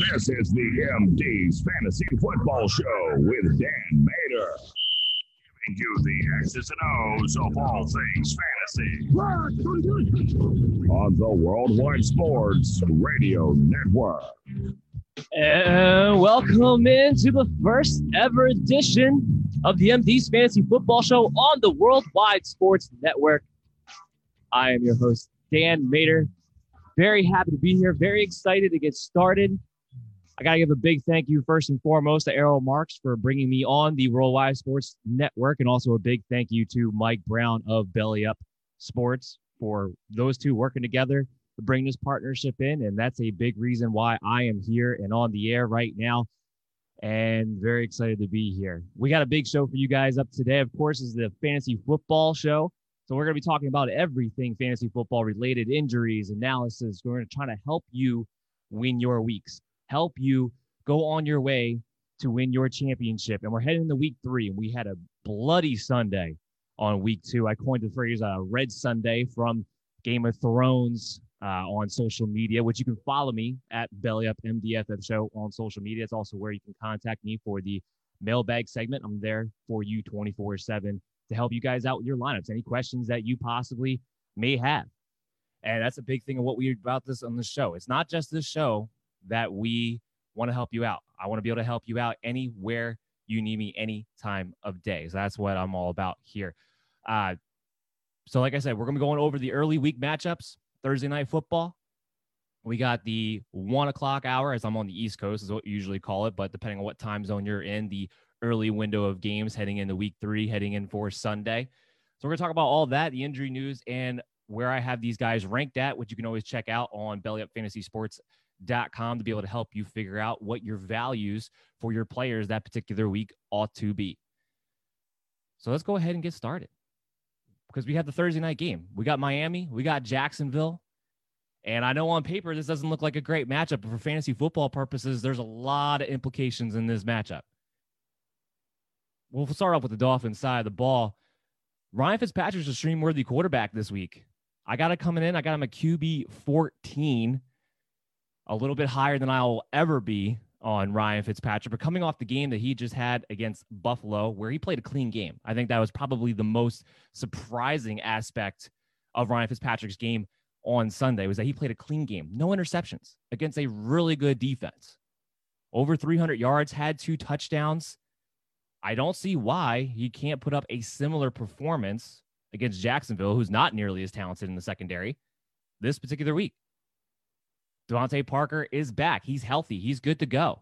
This is the MD's Fantasy Football Show with Dan Mater, giving you the X's and O's of all things fantasy on the Worldwide Sports Radio Network. And welcome into the first ever edition of the MD's Fantasy Football Show on the Worldwide Sports Network. I am your host, Dan Mater. Very happy to be here. Very excited to get started. I got to give a big thank you first and foremost to Errol Marks for bringing me on the Worldwide Sports Network, and also a big thank you to Mike Brown of Belly Up Sports for those two working together to bring this partnership in, and that's a big reason why I am here and on the air right now, and very excited to be here. We got a big show for you guys up today. Of course, is the Fantasy Football Show. So we're going to be talking about everything fantasy football related, injuries, analysis. We're going to try to help you win your weeks, help you go on your way to win your championship. And we're heading into week 3, and we had a bloody Sunday on week 2. I coined the phrase Red Sunday from Game of Thrones on social media, which you can follow me at BellyUpMDFF Show on social media. It's also where you can contact me for the mailbag segment. I'm there for you 24/7. To help you guys out with your lineups, any questions that you possibly may have. And that's a big thing of what we about this on the show. It's not just this show that we want to help you out. I want to be able to help you out anywhere you need me, any time of day. So that's what I'm all about here. So like I said, we're going to be going over the early week matchups, Thursday night football. We got the 1 o'clock hour, as I'm on the East Coast is what we usually call it, but depending on what time zone you're in, the early window of games heading into week 3, heading in for Sunday. So we're going to talk about all that, the injury news, and where I have these guys ranked at, which you can always check out on bellyupfantasysports.com to be able to help you figure out what your values for your players that particular week ought to be. So let's go ahead and get started, because we have the Thursday night game. We got Miami, we got Jacksonville, and I know on paper this doesn't look like a great matchup, but for fantasy football purposes, there's a lot of implications in this matchup. We'll start off with the Dolphins side of the ball. Ryan Fitzpatrick's a stream-worthy quarterback this week. I got it coming in. I got him a QB 14, a little bit higher than I'll ever be on Ryan Fitzpatrick, but coming off the game that he just had against Buffalo, where he played a clean game. I think that was probably the most surprising aspect of Ryan Fitzpatrick's game on Sunday, was that he played a clean game. No interceptions against a really good defense. Over 300 yards, had 2 touchdowns. I don't see why he can't put up a similar performance against Jacksonville, who's not nearly as talented in the secondary, this particular week. Devontae Parker is back. He's healthy. He's good to go.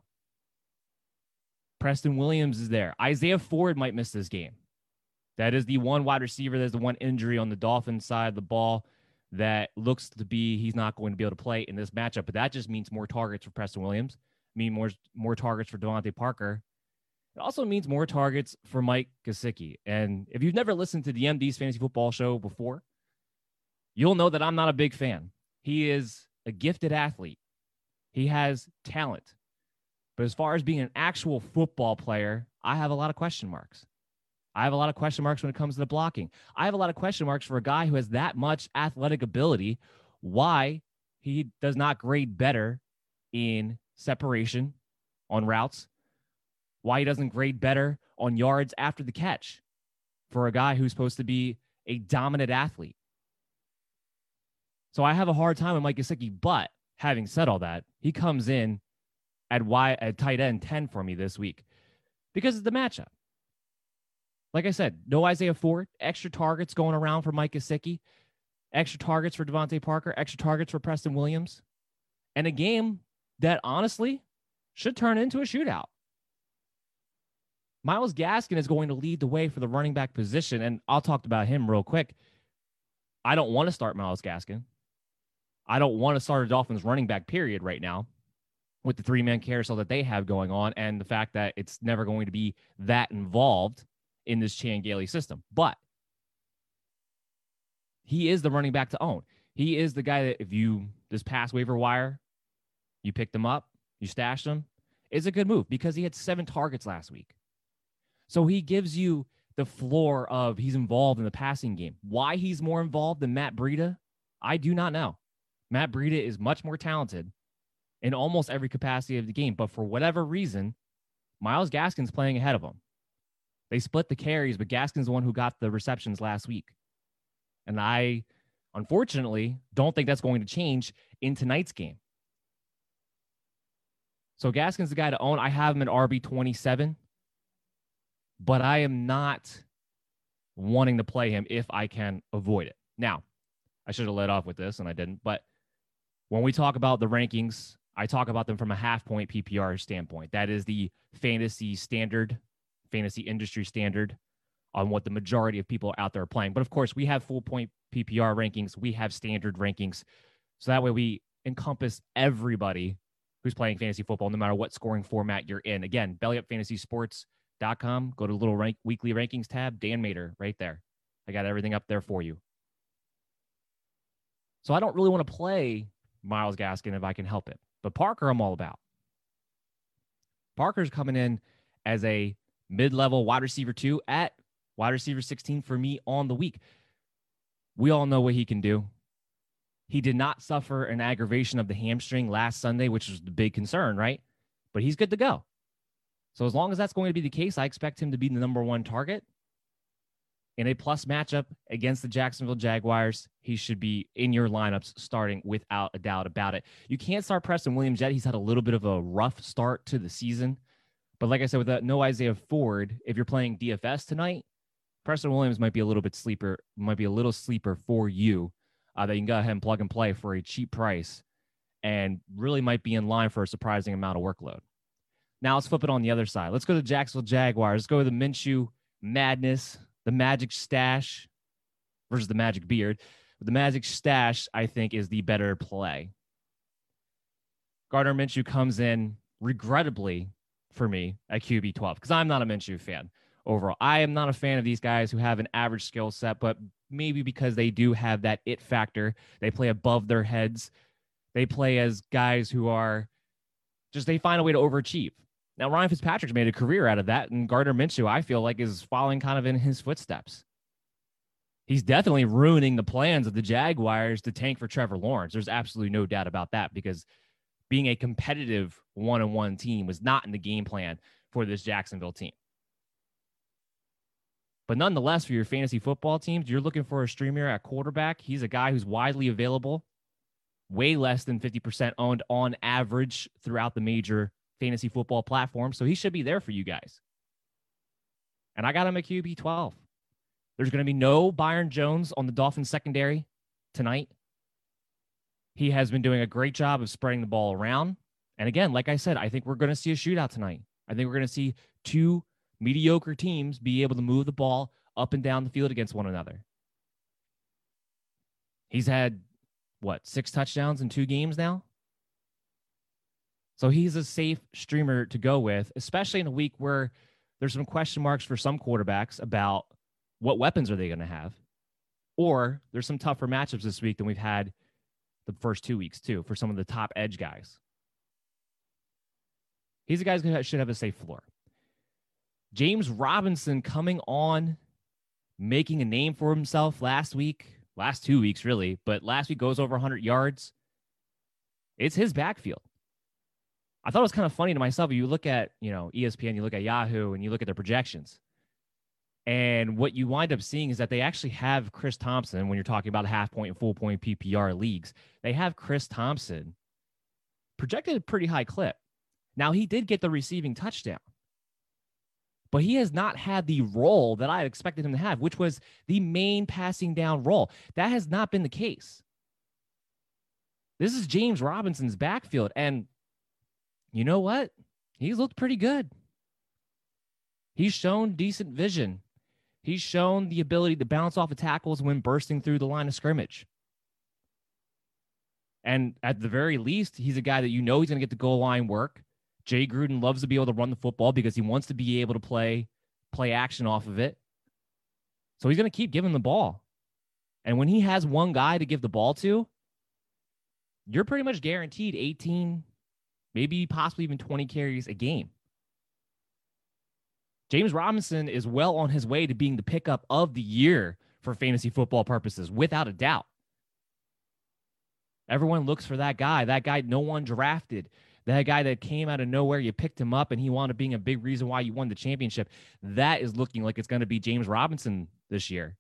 Preston Williams is there. Isaiah Ford might miss this game. That is the one wide receiver. There's the one injury on the Dolphins side of the ball that looks to be he's not going to be able to play in this matchup, but that just means more targets for Preston Williams, more targets for Devontae Parker. It also means more targets for Mike Gesicki. And if you've never listened to the MD's Fantasy Football Show before, you'll know that I'm not a big fan. He is a gifted athlete. He has talent. But as far as being an actual football player, I have a lot of question marks. I have a lot of question marks when it comes to the blocking. I have a lot of question marks for a guy who has that much athletic ability, why he does not grade better in separation on routes, why he doesn't grade better on yards after the catch for a guy who's supposed to be a dominant athlete. So I have a hard time with Mike Gesicki, but having said all that, he comes in at tight end 10 for me this week because of the matchup. Like I said, no Isaiah Ford, extra targets going around for Mike Gesicki, extra targets for Devontae Parker, extra targets for Preston Williams, and a game that honestly should turn into a shootout. Myles Gaskin is going to lead the way for the running back position, and I'll talk about him real quick. I don't want to start Myles Gaskin. I don't want to start a Dolphins running back period right now with the 3-man carousel that they have going on and the fact that it's never going to be that involved in this Chan Gailey system. But he is the running back to own. He is the guy that if you, this past waiver wire, you picked him up, you stashed him, it's a good move because he had 7 targets last week. So he gives you the floor of he's involved in the passing game. Why he's more involved than Matt Breida, I do not know. Matt Breida is much more talented in almost every capacity of the game. But for whatever reason, Myles Gaskin's playing ahead of him. They split the carries, but Gaskin's the one who got the receptions last week. And I, unfortunately, don't think that's going to change in tonight's game. So Gaskin's the guy to own. I have him at RB27, but I am not wanting to play him if I can avoid it. Now, I should have led off with this, and I didn't. But when we talk about the rankings, I talk about them from a half-point PPR standpoint. That is the fantasy standard, fantasy industry standard on what the majority of people out there are playing. But, of course, we have full-point PPR rankings. We have standard rankings. So that way we encompass everybody who's playing fantasy football, no matter what scoring format you're in. Again, bellyupfantasysports.com. Go to the little weekly rankings tab. Dan Mater right there. I got everything up there for you. So I don't really want to play Myles Gaskin if I can help it. But Parker, I'm all about. Parker's coming in as a mid-level wide receiver 2 at wide receiver 16 for me on the week. We all know what he can do. He did not suffer an aggravation of the hamstring last Sunday, which was the big concern, right? But he's good to go. So as long as that's going to be the case, I expect him to be the number 1 target. In a plus matchup against the Jacksonville Jaguars, he should be in your lineups starting without a doubt about it. You can't start Preston Williams yet. He's had a little bit of a rough start to the season. But like I said, with no Isaiah Ford, if you're playing DFS tonight, Preston Williams might be a little sleeper for you that you can go ahead and plug and play for a cheap price and really might be in line for a surprising amount of workload. Now let's flip it on the other side. Let's go to the Jacksonville Jaguars. Let's go to the Minshew madness. The Magic Stash versus the Magic Beard. The Magic Stash, I think, is the better play. Gardner Minshew comes in, regrettably for me, at QB 12, because I'm not a Minshew fan overall. I am not a fan of these guys who have an average skill set, but maybe because they do have that it factor. They play above their heads. They play as guys who are just, they find a way to overachieve. Now, Ryan Fitzpatrick's made a career out of that, and Gardner Minshew, I feel like, is following kind of in his footsteps. He's definitely ruining the plans of the Jaguars to tank for Trevor Lawrence. There's absolutely no doubt about that, because being a competitive one-on-one team was not in the game plan for this Jacksonville team. But nonetheless, for your fantasy football teams, you're looking for a streamer at quarterback. He's a guy who's widely available, way less than 50% owned on average throughout the major fantasy football platform, so he should be there for you guys. And I got him at QB 12. There's going to be no Byron Jones on the Dolphins secondary tonight. He has been doing a great job of spreading the ball around. And again, like I said, I think we're going to see a shootout tonight. I think we're going to see two mediocre teams be able to move the ball up and down the field against one another. He's had, 6 touchdowns in 2 games now? So he's a safe streamer to go with, especially in a week where there's some question marks for some quarterbacks about what weapons are they going to have. Or there's some tougher matchups this week than we've had the first 2 weeks, too, for some of the top edge guys. He's a guy who should have a safe floor. James Robinson coming on, making a name for himself last 2 weeks, really, but last week goes over 100 yards. It's his backfield. I thought it was kind of funny to myself. You look at, ESPN, you look at Yahoo, and you look at their projections. And what you wind up seeing is that they actually have Chris Thompson, when you're talking about half-point and full-point PPR leagues, they have Chris Thompson projected a pretty high clip. Now, he did get the receiving touchdown, but he has not had the role that I expected him to have, which was the main passing down role. That has not been the case. This is James Robinson's backfield, and you know what? He's looked pretty good. He's shown decent vision. He's shown the ability to bounce off of tackles when bursting through the line of scrimmage. And at the very least, he's a guy that he's going to get the goal line work. Jay Gruden loves to be able to run the football because he wants to be able to play action off of it. So he's going to keep giving the ball. And when he has one guy to give the ball to, you're pretty much guaranteed 18, maybe possibly even 20 carries a game. James Robinson is well on his way to being the pickup of the year for fantasy football purposes, without a doubt. Everyone looks for that guy no one drafted, that guy that came out of nowhere. You picked him up and he wound up being a big reason why you won the championship. That is looking like it's going to be James Robinson this year.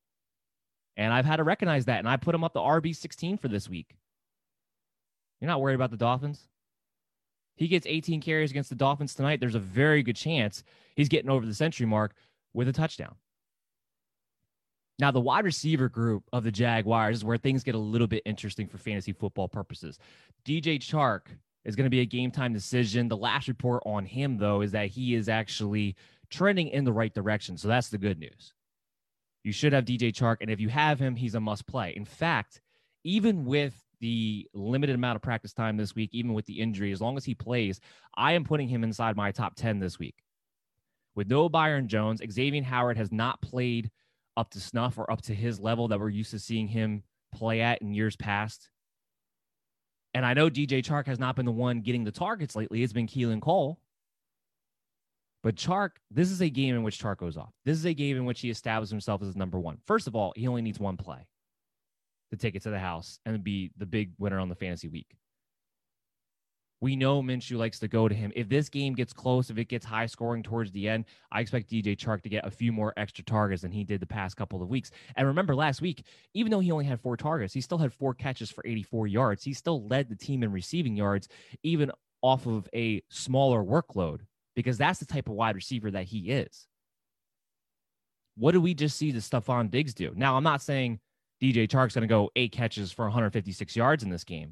And I've had to recognize that, and I put him up to RB16 for this week. You're not worried about the Dolphins? He gets 18 carries against the Dolphins tonight. There's a very good chance he's getting over the century mark with a touchdown. Now, the wide receiver group of the Jaguars is where things get a little bit interesting for fantasy football purposes. DJ Chark is going to be a game-time decision. The last report on him, though, is that he is actually trending in the right direction, so that's the good news. You should have DJ Chark, and if you have him, he's a must-play. In fact, even with the limited amount of practice time this week, even with the injury, as long as he plays, I am putting him inside my top 10 this week. With no Byron Jones, Xavier Howard has not played up to snuff or up to his level that we're used to seeing him play at in years past. And I know DJ Chark has not been the one getting the targets lately. It's been Keelan Cole. But Chark, this is a game in which Chark goes off. This is a game in which he establishes himself as number one. First of all, he only needs one play to take it to the house and be the big winner on the fantasy week. We know Minshew likes to go to him. If this game gets close, if it gets high scoring towards the end, I expect DJ Chark to get a few more extra targets than he did the past couple of weeks. And remember last week, even though he only had 4 targets, he still had 4 catches for 84 yards. He still led the team in receiving yards, even off of a smaller workload, because that's the type of wide receiver that he is. What did we just see the Stephon Diggs do? Now, I'm not saying DJ Chark's going to go 8 catches for 156 yards in this game.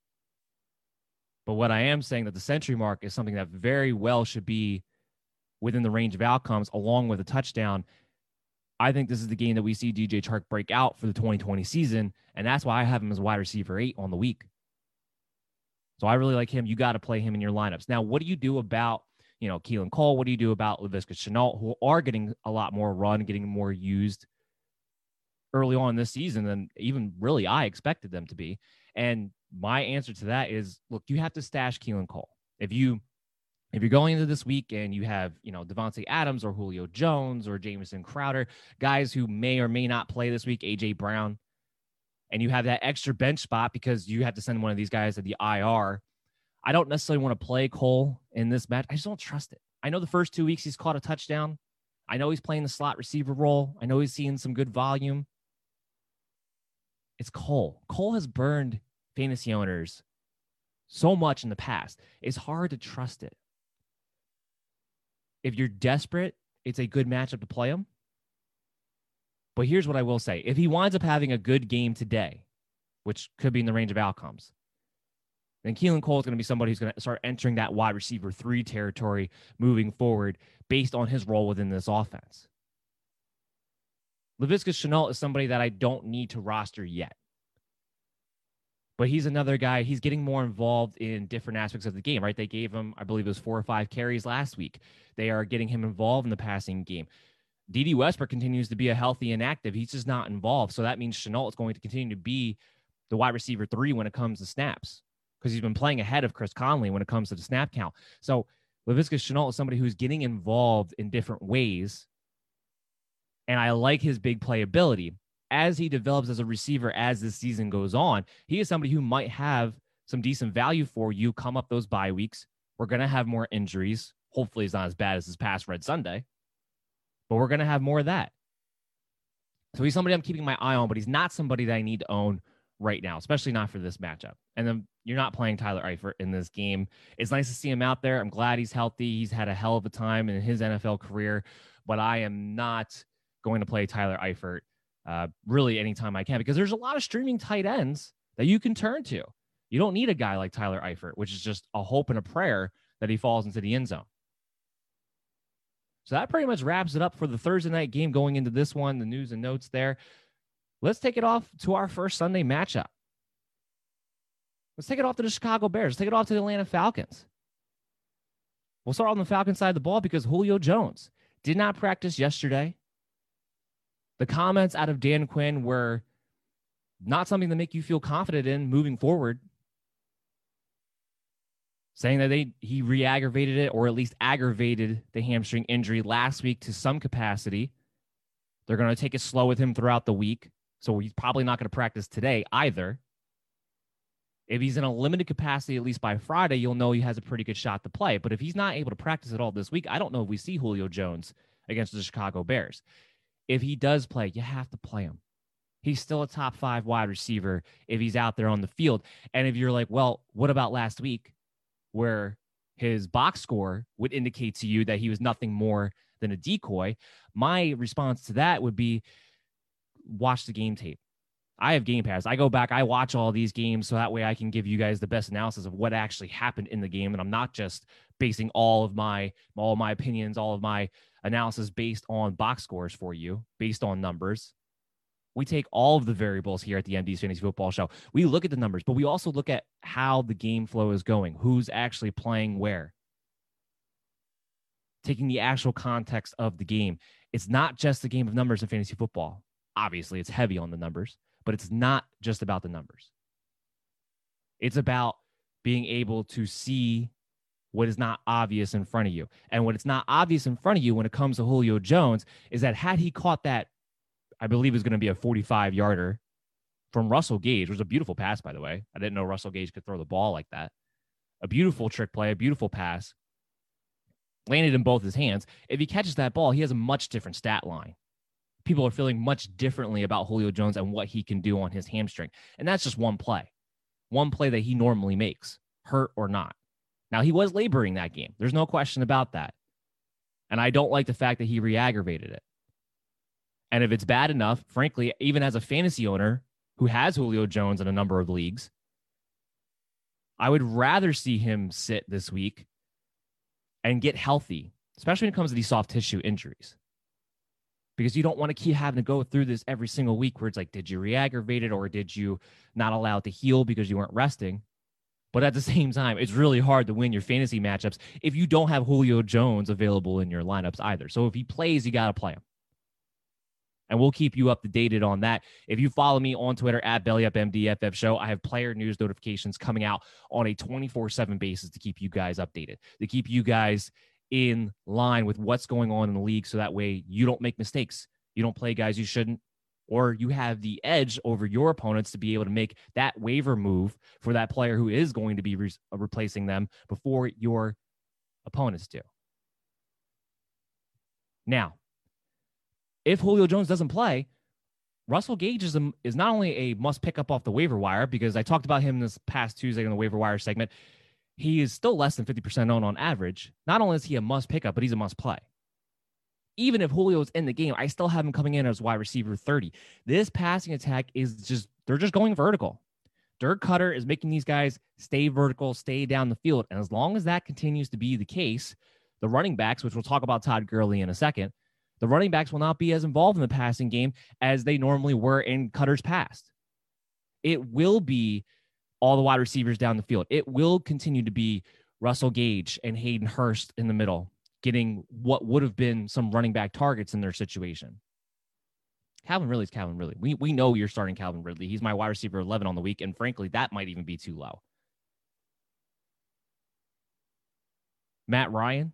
But what I am saying that the century mark is something that very well should be within the range of outcomes along with a touchdown. I think this is the game that we see DJ Chark break out for the 2020 season, and that's why I have him as wide receiver 8 on the week. So I really like him. You got to play him in your lineups. Now, what do you do about, Keelan Cole? What do you do about Laviska Shenault, who are getting a lot more run, getting more used early on this season than even really I expected them to be? And my answer to that is, look, you have to stash Keelan Cole. If you're going into this week and you have, Devontae Adams or Julio Jones or Jamison Crowder, guys who may or may not play this week, A.J. Brown, and you have that extra bench spot because you have to send one of these guys to the IR, I don't necessarily want to play Cole in this match. I just don't trust it. I know the first 2 weeks he's caught a touchdown. I know he's playing the slot receiver role. I know he's seeing some good volume. It's Cole. Cole has burned fantasy owners so much in the past. It's hard to trust it. If you're desperate, it's a good matchup to play him. But here's what I will say. If he winds up having a good game today, which could be in the range of outcomes, then Keelan Cole is going to be somebody who's going to start entering that wide receiver 3 territory moving forward based on his role within this offense. Laviska Shenault is somebody that I don't need to roster yet. But he's another guy, he's getting more involved in different aspects of the game, right? They gave him, I believe it was 4 or 5 carries last week. They are getting him involved in the passing game. D.D. Westbrook continues to be a healthy and active. He's just not involved. So that means Shenault is going to continue to be the wide receiver 3 when it comes to snaps, because he's been playing ahead of Chris Conley when it comes to the snap count. So Laviska Shenault is somebody who's getting involved in different ways, and I like his big playability. As he develops as a receiver as this season goes on, he is somebody who might have some decent value for you come up those bye weeks. We're going to have more injuries. Hopefully it's not as bad as this past Red Sunday, but we're going to have more of that. So he's somebody I'm keeping my eye on, but he's not somebody that I need to own right now, especially not for this matchup. And then you're not playing Tyler Eifert in this game. It's nice to see him out there. I'm glad he's healthy. He's had a hell of a time in his NFL career, but I am not going to play Tyler Eifert really anytime I can, because there's a lot of streaming tight ends that you can turn to. You don't need a guy like Tyler Eifert, which is just a hope and a prayer that he falls into the end zone. So that pretty much wraps it up for the Thursday night game going into this one, the news and notes there. Let's take it off to our first Sunday matchup. Let's take it off to the Chicago Bears. Let's take it off to the Atlanta Falcons. We'll start on the Falcons side of the ball because Julio Jones did not practice yesterday. The comments out of Dan Quinn were not something to make you feel confident in moving forward, saying that he re-aggravated it, or at least aggravated the hamstring injury last week to some capacity. They're going to take it slow with him throughout the week, so he's probably not going to practice today either. If he's in a limited capacity, at least by Friday, you'll know he has a pretty good shot to play. But if he's not able to practice at all this week, I don't know if we see Julio Jones against the Chicago Bears. If he does play, you have to play him. He's still a top 5 wide receiver if he's out there on the field. And if you're like, well, what about last week where his box score would indicate to you that he was nothing more than a decoy? My response to that would be watch the game tape. I have Game Pass. I go back, I watch all these games so that way I can give you guys the best analysis of what actually happened in the game. And I'm not just basing all of my opinions, all of my analysis based on box scores for you, based on numbers. We take all of the variables here at the MD's Fantasy Football Show. We look at the numbers, but we also look at how the game flow is going, who's actually playing where, taking the actual context of the game. It's not just a game of numbers in fantasy football. Obviously, it's heavy on the numbers, but it's not just about the numbers. It's about being able to see what is not obvious in front of you. And what it's not obvious in front of you when it comes to Julio Jones is that had he caught that, I believe it was going to be a 45-yarder from Russell Gage. It was a beautiful pass, by the way. I didn't know Russell Gage could throw the ball like that. A beautiful trick play, a beautiful pass. Landed in both his hands. If he catches that ball, he has a much different stat line. People are feeling much differently about Julio Jones and what he can do on his hamstring. And that's just one play that he normally makes, hurt or not. Now, he was laboring that game. There's no question about that. And I don't like the fact that he re-aggravated it. And if it's bad enough, frankly, even as a fantasy owner who has Julio Jones in a number of leagues, I would rather see him sit this week and get healthy, especially when it comes to these soft tissue injuries. Because you don't want to keep having to go through this every single week where it's like, did you re-aggravate it or did you not allow it to heal because you weren't resting? But at the same time, it's really hard to win your fantasy matchups if you don't have Julio Jones available in your lineups either. So if he plays, you got to play him. And we'll keep you up to date on that. If you follow me on Twitter at BellyUpMDFF Show, I have player news notifications coming out on a 24/7 basis to keep you guys updated, to keep you guys in line with what's going on in the league so that way you don't make mistakes. You don't play guys you shouldn't, or you have the edge over your opponents to be able to make that waiver move for that player who is going to be replacing them before your opponents do. Now, if Julio Jones doesn't play, Russell Gage is not only a must pick up off the waiver wire, because I talked about him this past Tuesday in the waiver wire segment. He is still less than 50% owned on average. Not only is he a must pick up, but he's a must play. Even if Julio's in the game, I still have him coming in as wide receiver 30. This passing attack they're just going vertical. Dirk Cutter is making these guys stay vertical, stay down the field. And as long as that continues to be the case, the running backs, which we'll talk about Todd Gurley in a second, the running backs will not be as involved in the passing game as they normally were in Cutter's past. It will be all the wide receivers down the field. It will continue to be Russell Gage and Hayden Hurst in the middle, getting what would have been some running back targets in their situation. Calvin Ridley's Calvin Ridley. We know you're starting Calvin Ridley. He's my wide receiver 11 on the week, and frankly, that might even be too low. Matt Ryan,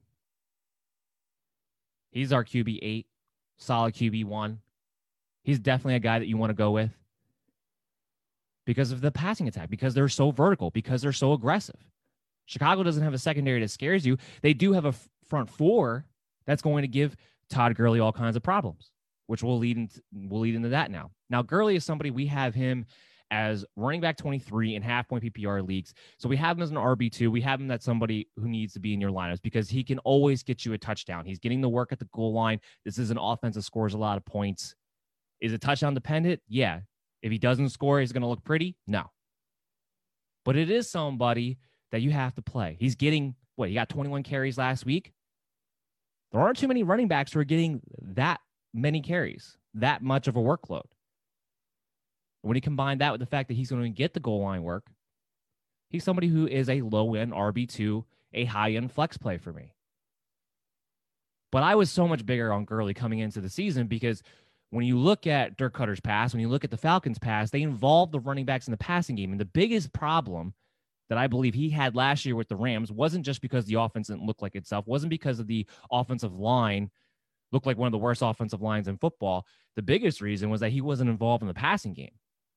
he's our QB 8, solid QB 1. He's definitely a guy that you want to go with because of the passing attack, because they're so vertical, because they're so aggressive. Chicago doesn't have a secondary that scares you. They do have a front four that's going to give Todd Gurley all kinds of problems, which we'll lead into that now. Now, Gurley is somebody, we have him as running back 23 in half-point PPR leagues. So we have him as an RB2. We have him as somebody who needs to be in your lineups because he can always get you a touchdown. He's getting the work at the goal line. This is an offense that scores a lot of points. Is it touchdown dependent? Yeah. If he doesn't score, he's going to look pretty? No. But it is somebody that you have to play. He's getting, he got 21 carries last week? There aren't too many running backs who are getting that many carries, that much of a workload. When you combine that with the fact that he's going to get the goal line work, he's somebody who is a low-end RB2, a high-end flex play for me. But I was so much bigger on Gurley coming into the season because when you look at Dirk Cutter's pass, when you look at the Falcons' pass, they involve the running backs in the passing game. And the biggest problem that I believe he had last year with the Rams wasn't just because the offense didn't look like itself, wasn't because of the offensive line looked like one of the worst offensive lines in football. The biggest reason was that he wasn't involved in the passing game.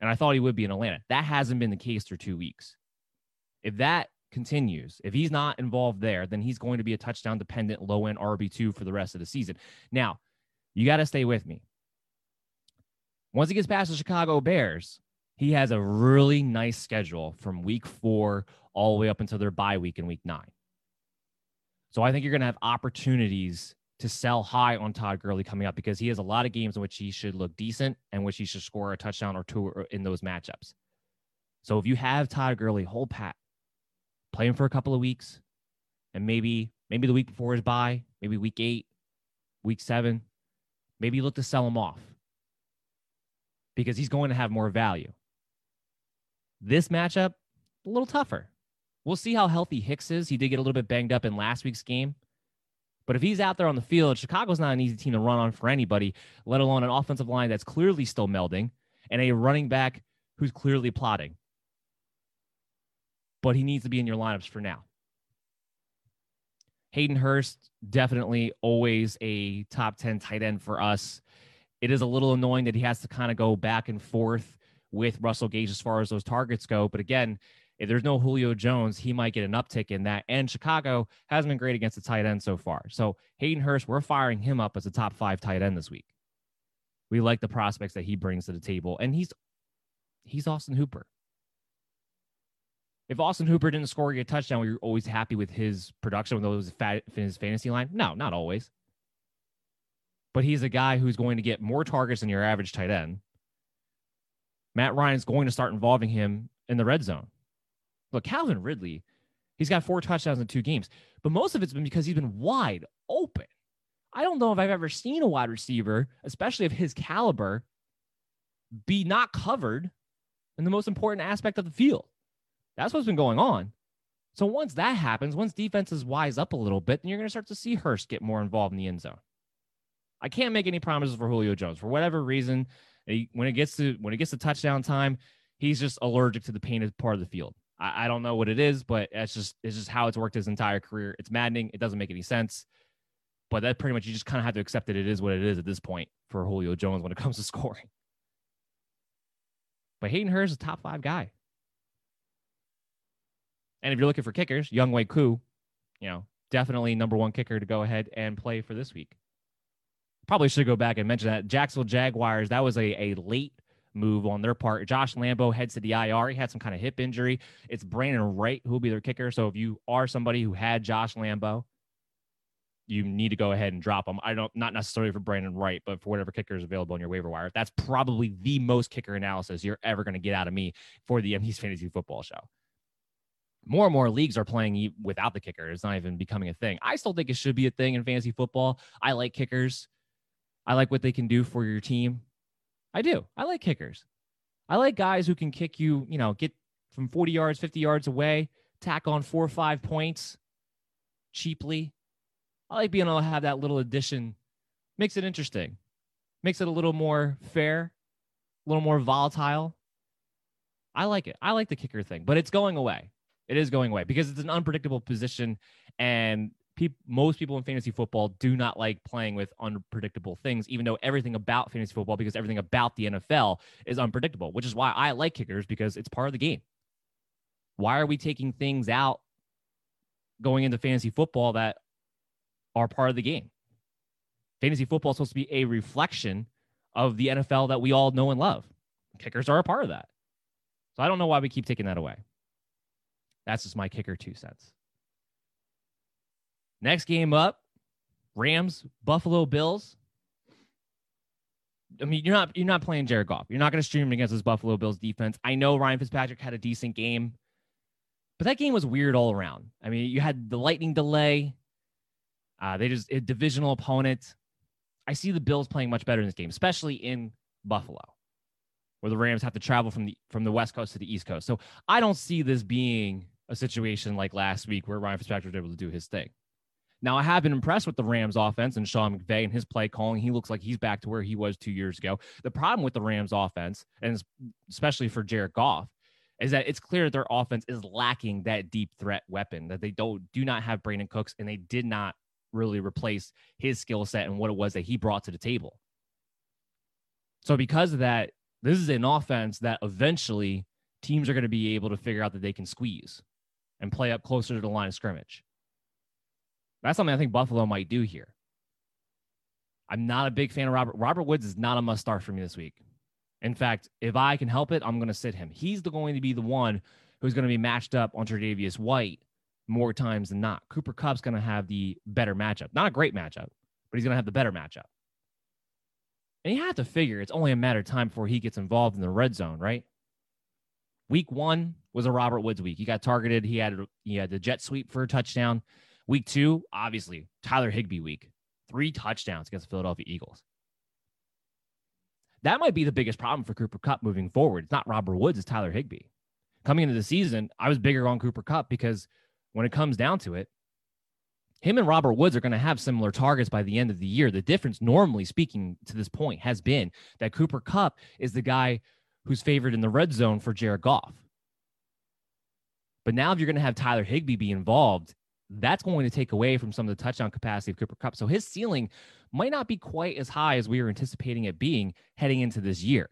And I thought he would be in Atlanta. That hasn't been the case through 2 weeks. If that continues, if he's not involved there, then he's going to be a touchdown dependent low-end RB2 for the rest of the season. Now, you got to stay with me. Once he gets past the Chicago Bears, he has a really nice schedule from week 4 all the way up until their bye week in week 9. So I think you're going to have opportunities to sell high on Todd Gurley coming up because he has a lot of games in which he should look decent and which he should score a touchdown or 2 in those matchups. So if you have Todd Gurley, hold pat, play him for a couple of weeks, and maybe the week before his bye, maybe week 8, week 7, maybe you look to sell him off because he's going to have more value. This matchup, a little tougher. We'll see how healthy Hicks is. He did get a little bit banged up in last week's game. But if he's out there on the field, Chicago's not an easy team to run on for anybody, let alone an offensive line that's clearly still melding and a running back who's clearly plotting. But he needs to be in your lineups for now. Hayden Hurst, definitely always a top 10 tight end for us. It is a little annoying that he has to kind of go back and forth with Russell Gage as far as those targets go. But again, if there's no Julio Jones, he might get an uptick in that. And Chicago hasn't been great against the tight end so far. So Hayden Hurst, we're firing him up as a top 5 tight end this week. We like the prospects that he brings to the table. And he's Austin Hooper. If Austin Hooper didn't score you a touchdown, were you always happy with his production with his fantasy line? No, not always. But he's a guy who's going to get more targets than your average tight end. Matt Ryan's going to start involving him in the red zone. Look, Calvin Ridley, he's got 4 touchdowns in 2 games, but most of it's been because he's been wide open. I don't know if I've ever seen a wide receiver, especially of his caliber, be not covered in the most important aspect of the field. That's what's been going on. So once that happens, once defenses wise up a little bit, then you're going to start to see Hurst get more involved in the end zone. I can't make any promises for Julio Jones. For whatever reason, when it gets to touchdown time, he's just allergic to the painted part of the field. I don't know what it is, but it's just how it's worked his entire career. It's maddening. It doesn't make any sense. But that pretty much, you just kind of have to accept that it is what it is at this point for Julio Jones when it comes to scoring. But Hayden Hurst is a top 5 guy. And if you're looking for kickers, Younghoe Koo, definitely number 1 kicker to go ahead and play for this week. Probably should go back and mention that. Jacksonville Jaguars, that was a late move on their part. Josh Lambo heads to the IR. He had some kind of hip injury. It's Brandon Wright who will be their kicker. So if you are somebody who had Josh Lambo, you need to go ahead and drop him. Not necessarily for Brandon Wright, but for whatever kicker is available on your waiver wire. That's probably the most kicker analysis you're ever going to get out of me for the MD's Fantasy Football Show. More and more leagues are playing without the kicker. It's not even becoming a thing. I still think it should be a thing in fantasy football. I like kickers. I like what they can do for your team. I do. I like kickers. I like guys who can kick you, get from 40 yards, 50 yards away, tack on 4 or 5 points cheaply. I like being able to have that little addition. Makes it interesting. Makes it a little more fair, a little more volatile. I like it. I like the kicker thing, but it's going away. It is going away because it's an unpredictable position, and most people in fantasy football do not like playing with unpredictable things, even though everything about fantasy football, because everything about the NFL is unpredictable, which is why I like kickers, because it's part of the game. Why are we taking things out going into fantasy football that are part of the game? Fantasy football is supposed to be a reflection of the NFL that we all know and love. Kickers are a part of that. So I don't know why we keep taking that away. That's just my kicker 2 cents. Next game up, Rams, Buffalo Bills. I mean, you're not playing Jared Goff. You're not going to stream against this Buffalo Bills defense. I know Ryan Fitzpatrick had a decent game, but that game was weird all around. I mean, you had the lightning delay. A divisional opponent. I see the Bills playing much better in this game, especially in Buffalo, where the Rams have to travel from the West Coast to the East Coast. So I don't see this being a situation like last week where Ryan Fitzpatrick was able to do his thing. Now, I have been impressed with the Rams offense and Sean McVay and his play calling. He looks like he's back to where he was 2 years ago. The problem with the Rams offense, and especially for Jared Goff, is that it's clear that their offense is lacking that deep threat weapon, that they do not have Brandon Cooks, and they did not really replace his skill set and what it was that he brought to the table. So because of that, This is an offense that eventually teams are going to be able to figure out that they can squeeze and play up closer to the line of scrimmage. That's something I think Buffalo might do here. I'm not a big fan of Robert. Robert Woods is not a must start for me this week. In fact, if I can help it, I'm going to sit him. He's going to be the one who's going to be matched up on Tre'Davious White more times than not. Cooper Kupp's going to have the better matchup. Not a great matchup, but he's going to have the better matchup. And you have to figure it's only a matter of time before he gets involved in the red zone, right? Week 1 was a Robert Woods week. He got targeted. He had the jet sweep for a touchdown. Week 2, obviously, Tyler Higbee week. 3 touchdowns against the Philadelphia Eagles. That might be the biggest problem for Cooper Kupp moving forward. It's not Robert Woods, it's Tyler Higbee. Coming into the season, I was bigger on Cooper Kupp because when it comes down to it, him and Robert Woods are going to have similar targets by the end of the year. The difference, normally speaking, to this point has been that Cooper Kupp is the guy who's favored in the red zone for Jared Goff. But now if you're going to have Tyler Higbee be involved, that's going to take away from some of the touchdown capacity of Cooper Kupp. So his ceiling might not be quite as high as we were anticipating it being heading into this year.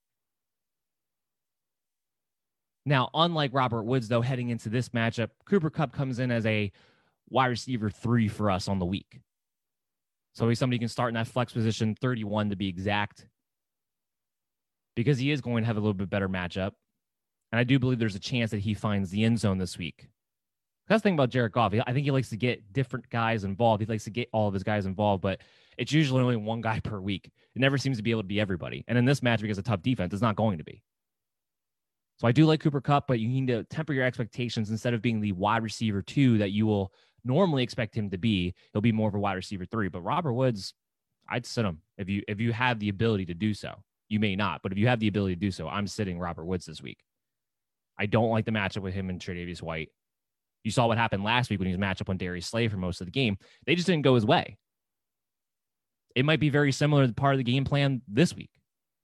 Now, unlike Robert Woods, though, heading into this matchup, Cooper Kupp comes in as a wide receiver 3 for us on the week. So he's somebody who can start in that flex position, 31 to be exact, because he is going to have a little bit better matchup. And I do believe there's a chance that he finds the end zone this week. That's the thing about Jared Goff. I think he likes to get different guys involved. He likes to get all of his guys involved, but it's usually only one guy per week. It never seems to be able to be everybody. And in this match, because of tough defense, it's not going to be. So I do like Cooper Kupp, but you need to temper your expectations. Instead of being the wide receiver 2 that you will normally expect him to be, he'll be more of a wide receiver 3. But Robert Woods, I'd sit him if you have the ability to do so. You may not, but if you have the ability to do so, I'm sitting Robert Woods this week. I don't like the matchup with him and Tre'Davious White. You saw what happened last week when he was matched up on Darius Slay for most of the game. They just didn't go his way. It might be very similar to part of the game plan this week.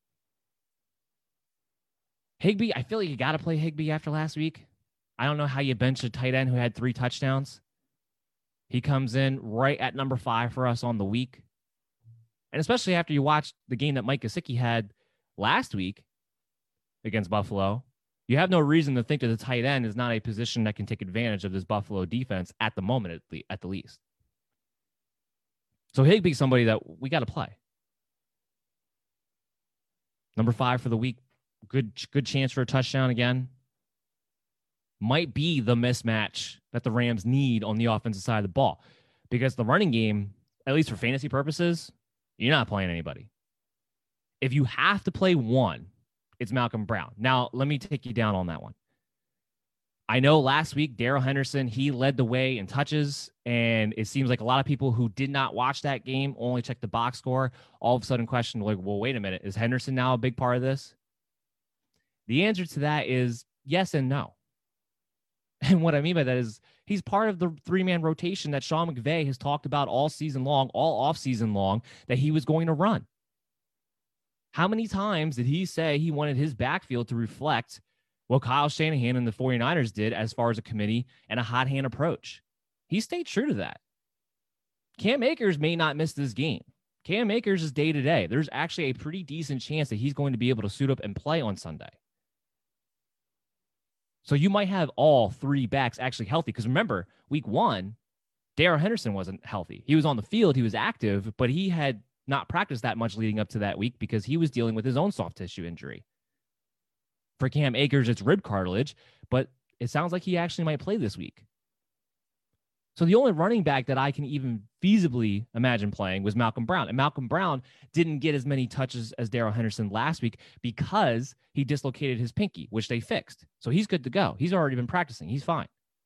Higbee, I feel like you got to play Higbee after last week. I don't know how you bench a tight end who had 3 touchdowns. He comes in right at number 5 for us on the week. And especially after you watched the game that Mike Gesicki had last week against Buffalo, you have no reason to think that the tight end is not a position that can take advantage of this Buffalo defense at the moment, at the least. So Higbee's somebody that we got to play. Number 5 for the week. Good chance for a touchdown again. Might be the mismatch that the Rams need on the offensive side of the ball. Because the running game, at least for fantasy purposes, you're not playing anybody. If you have to play one, it's Malcolm Brown. Now, let me take you down on that one. I know last week, Darrell Henderson, he led the way in touches, and it seems like a lot of people who did not watch that game, only checked the box score, all of a sudden questioned, like, well, wait a minute, is Henderson now a big part of this? The answer to that is yes and no. And what I mean by that is he's part of the 3-man rotation that Sean McVay has talked about all season long, all off season long, that he was going to run. How many times did he say he wanted his backfield to reflect what Kyle Shanahan and the 49ers did as far as a committee and a hot hand approach? He stayed true to that. Cam Akers may not miss this game. Cam Akers is day to day. There's actually a pretty decent chance that he's going to be able to suit up and play on Sunday. So you might have all 3 backs actually healthy. Because remember, week 1, Darrell Henderson wasn't healthy. He was on the field. He was active, but he had not practiced that much leading up to that week because he was dealing with his own soft tissue injury. For Cam Akers, it's rib cartilage, but it sounds like he actually might play this week. So the only running back that I can even feasibly imagine playing was Malcolm Brown. And Malcolm Brown didn't get as many touches as Darrell Henderson last week because he dislocated his pinky, which they fixed. So he's good to go. He's already been practicing. He's fine.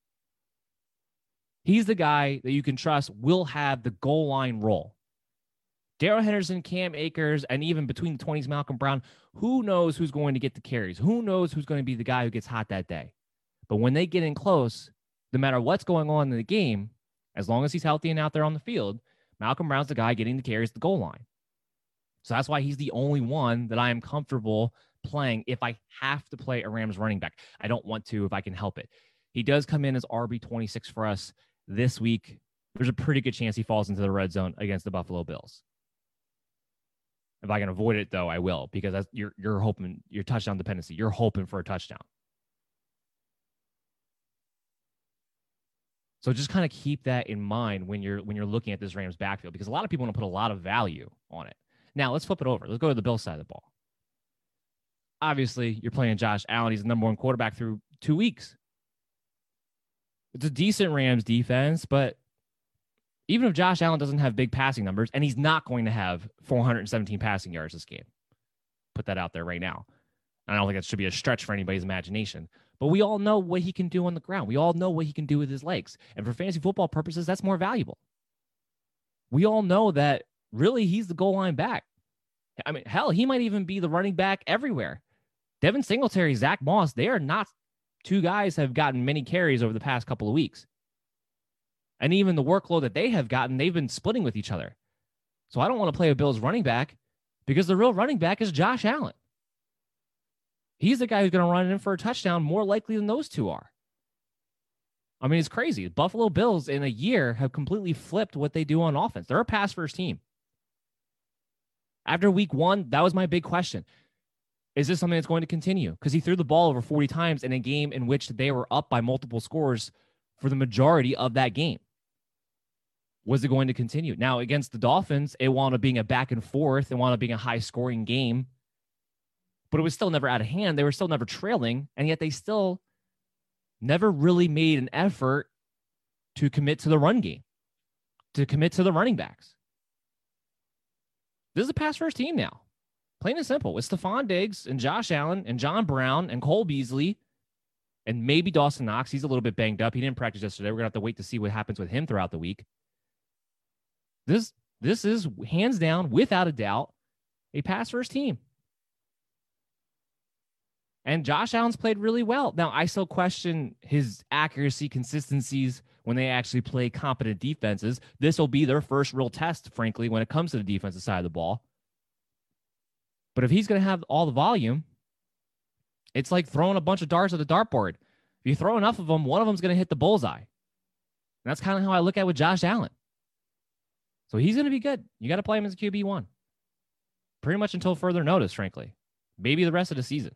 He's the guy that you can trust will have the goal line role. Darrell Henderson, Cam Akers, and even between the 20s, Malcolm Brown, who knows who's going to get the carries? Who knows who's going to be the guy who gets hot that day? But when they get in close, no matter what's going on in the game, as long as he's healthy and out there on the field, Malcolm Brown's the guy getting the carries at the goal line. So that's why he's the only one that I am comfortable playing if I have to play a Rams running back. I don't want to if I can help it. He does come in as RB26 for us this week. There's a pretty good chance he falls into the red zone against the Buffalo Bills. If I can avoid it, though, I will, because that's, you're hoping your touchdown dependency. You're hoping for a touchdown. So just kind of keep that in mind when you're looking at this Rams backfield, because a lot of people want to put a lot of value on it. Now let's flip it over. Let's go to the Bills side of the ball. Obviously, you're playing Josh Allen. He's the number one quarterback through 2 weeks. It's a decent Rams defense, but even if Josh Allen doesn't have big passing numbers, and he's not going to have 417 passing yards this game, put that out there right now. I don't think that should be a stretch for anybody's imagination. But we all know what he can do on the ground. We all know what he can do with his legs. And for fantasy football purposes, that's more valuable. We all know that really he's the goal line back. I mean, hell, he might even be the running back everywhere. Devin Singletary, Zach Moss, they are not two guys have gotten many carries over the past couple of weeks. And even the workload that they have gotten, they've been splitting with each other. So I don't want to play a Bills running back because the real running back is Josh Allen. He's the guy who's going to run in for a touchdown more likely than those two are. I mean, it's crazy. Buffalo Bills in a year have completely flipped what they do on offense. They're a pass-first team. After week 1, that was my big question. Is this something that's going to continue? Because he threw the ball over 40 times in a game in which they were up by multiple scores for the majority of that game. Was it going to continue? Now, against the Dolphins, it wound up being a back and forth. It wound up being a high-scoring game. But it was still never out of hand. They were still never trailing, and yet they still never really made an effort to commit to the run game, to commit to the running backs. This is a pass-first team now. Plain and simple. With Stephon Diggs and Josh Allen and John Brown and Cole Beasley and maybe Dawson Knox. He's a little bit banged up. He didn't practice yesterday. We're going to have to wait to see what happens with him throughout the week. This is hands down, without a doubt, a pass-first team. And Josh Allen's played really well. Now, I still question his accuracy consistencies when they actually play competent defenses. This will be their first real test, frankly, when it comes to the defensive side of the ball. But if he's going to have all the volume, it's like throwing a bunch of darts at a dartboard. If you throw enough of them, one of them's going to hit the bullseye. And that's kind of how I look at it with Josh Allen. So he's going to be good. You got to play him as a QB1. Pretty much until further notice, frankly. Maybe the rest of the season.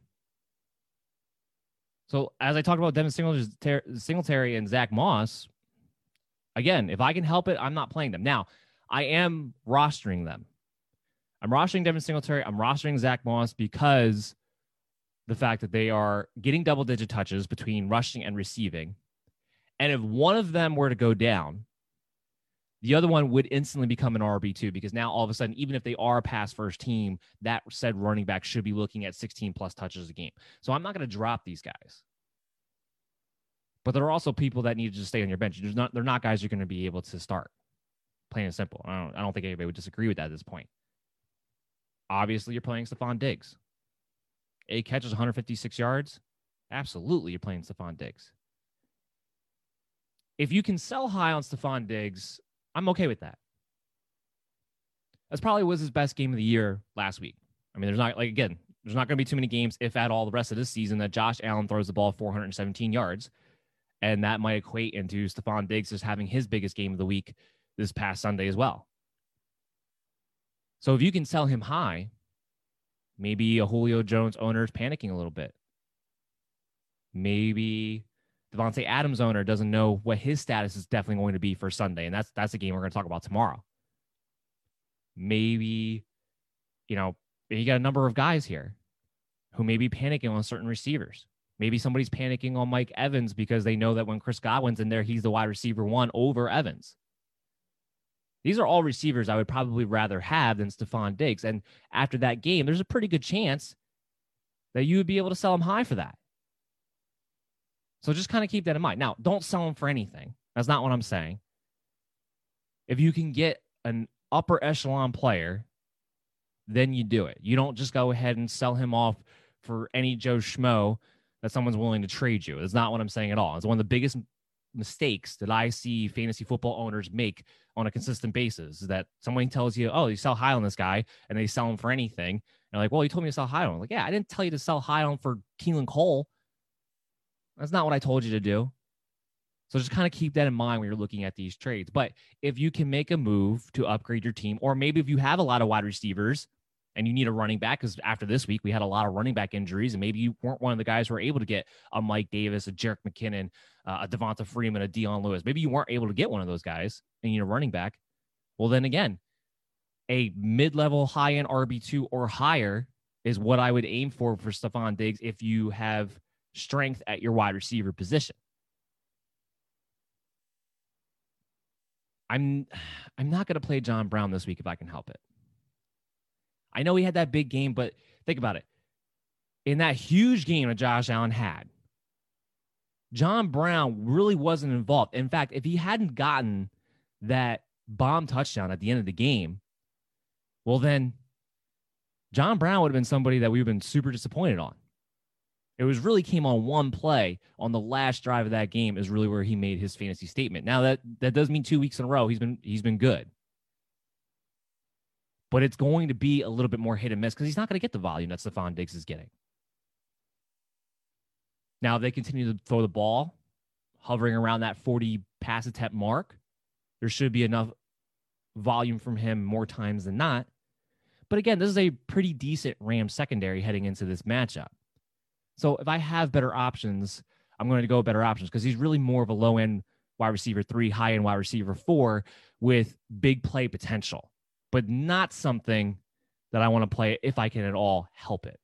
So as I talked about Devin Singletary and Zach Moss, again, if I can help it, I'm not playing them. Now, I am rostering them. I'm rostering Devin Singletary. I'm rostering Zach Moss because the fact that they are getting double-digit touches between rushing and receiving. And if one of them were to go down, the other one would instantly become an RB2 because now all of a sudden, even if they are a pass-first team, that said running back should be looking at 16-plus touches a game. So I'm not going to drop these guys. But there are also people that need to just stay on your bench. They're not guys you're going to be able to start. Plain and simple. I don't think anybody would disagree with that at this point. Obviously, you're playing Stephon Diggs. 8 catches, 156 yards. Absolutely, you're playing Stephon Diggs. If you can sell high on Stephon Diggs, I'm okay with that. That's probably was his best game of the year last week. I mean, there's not going to be too many games, if at all, the rest of this season that Josh Allen throws the ball 417 yards. And that might equate into Stephon Diggs just having his biggest game of the week this past Sunday as well. So if you can sell him high, maybe a Julio Jones owner is panicking a little bit. Maybe Devontae Adams owner doesn't know what his status is definitely going to be for Sunday, and that's a game we're going to talk about tomorrow. Maybe, you got a number of guys here who may be panicking on certain receivers. Maybe somebody's panicking on Mike Evans because they know that when Chris Godwin's in there, he's the wide receiver 1 over Evans. These are all receivers I would probably rather have than Stephon Diggs. And after that game, there's a pretty good chance that you would be able to sell him high for that. So just kind of keep that in mind. Now, don't sell him for anything. That's not what I'm saying. If you can get an upper echelon player, then you do it. You don't just go ahead and sell him off for any Joe Schmo that someone's willing to trade you. That's not what I'm saying at all. It's one of the biggest mistakes that I see fantasy football owners make on a consistent basis is that someone tells you, oh, you sell high on this guy, and they sell him for anything. And they're like, well, you told me to sell high on him. Like, yeah, I didn't tell you to sell high on for Keelan Cole. That's not what I told you to do. So just kind of keep that in mind when you're looking at these trades. But if you can make a move to upgrade your team, or maybe if you have a lot of wide receivers and you need a running back, because after this week, we had a lot of running back injuries, and maybe you weren't one of the guys who were able to get a Mike Davis, a Jerick McKinnon, a Devonta Freeman, a Dion Lewis. Maybe you weren't able to get one of those guys and you need a running back. Well, then again, a mid-level, high-end RB2 or higher is what I would aim for Stephon Diggs if you have strength at your wide receiver position. I'm not going to play John Brown this week if I can help it. I know he had that big game, but think about it. In that huge game that Josh Allen had, John Brown really wasn't involved. In fact, if he hadn't gotten that bomb touchdown at the end of the game, well, then John Brown would have been somebody that we've been super disappointed on. It was really came on one play on the last drive of that game is really where he made his fantasy statement. Now that does mean 2 weeks in a row he's been good. But it's going to be a little bit more hit and miss because he's not going to get the volume that Stephon Diggs is getting. Now, if they continue to throw the ball, hovering around that 40 pass attempt mark, there should be enough volume from him more times than not. But again, this is a pretty decent Rams secondary heading into this matchup. So if I have better options, I'm going to go better options because he's really more of a low-end wide receiver 3, high-end wide receiver 4 with big play potential, but not something that I want to play if I can at all help it.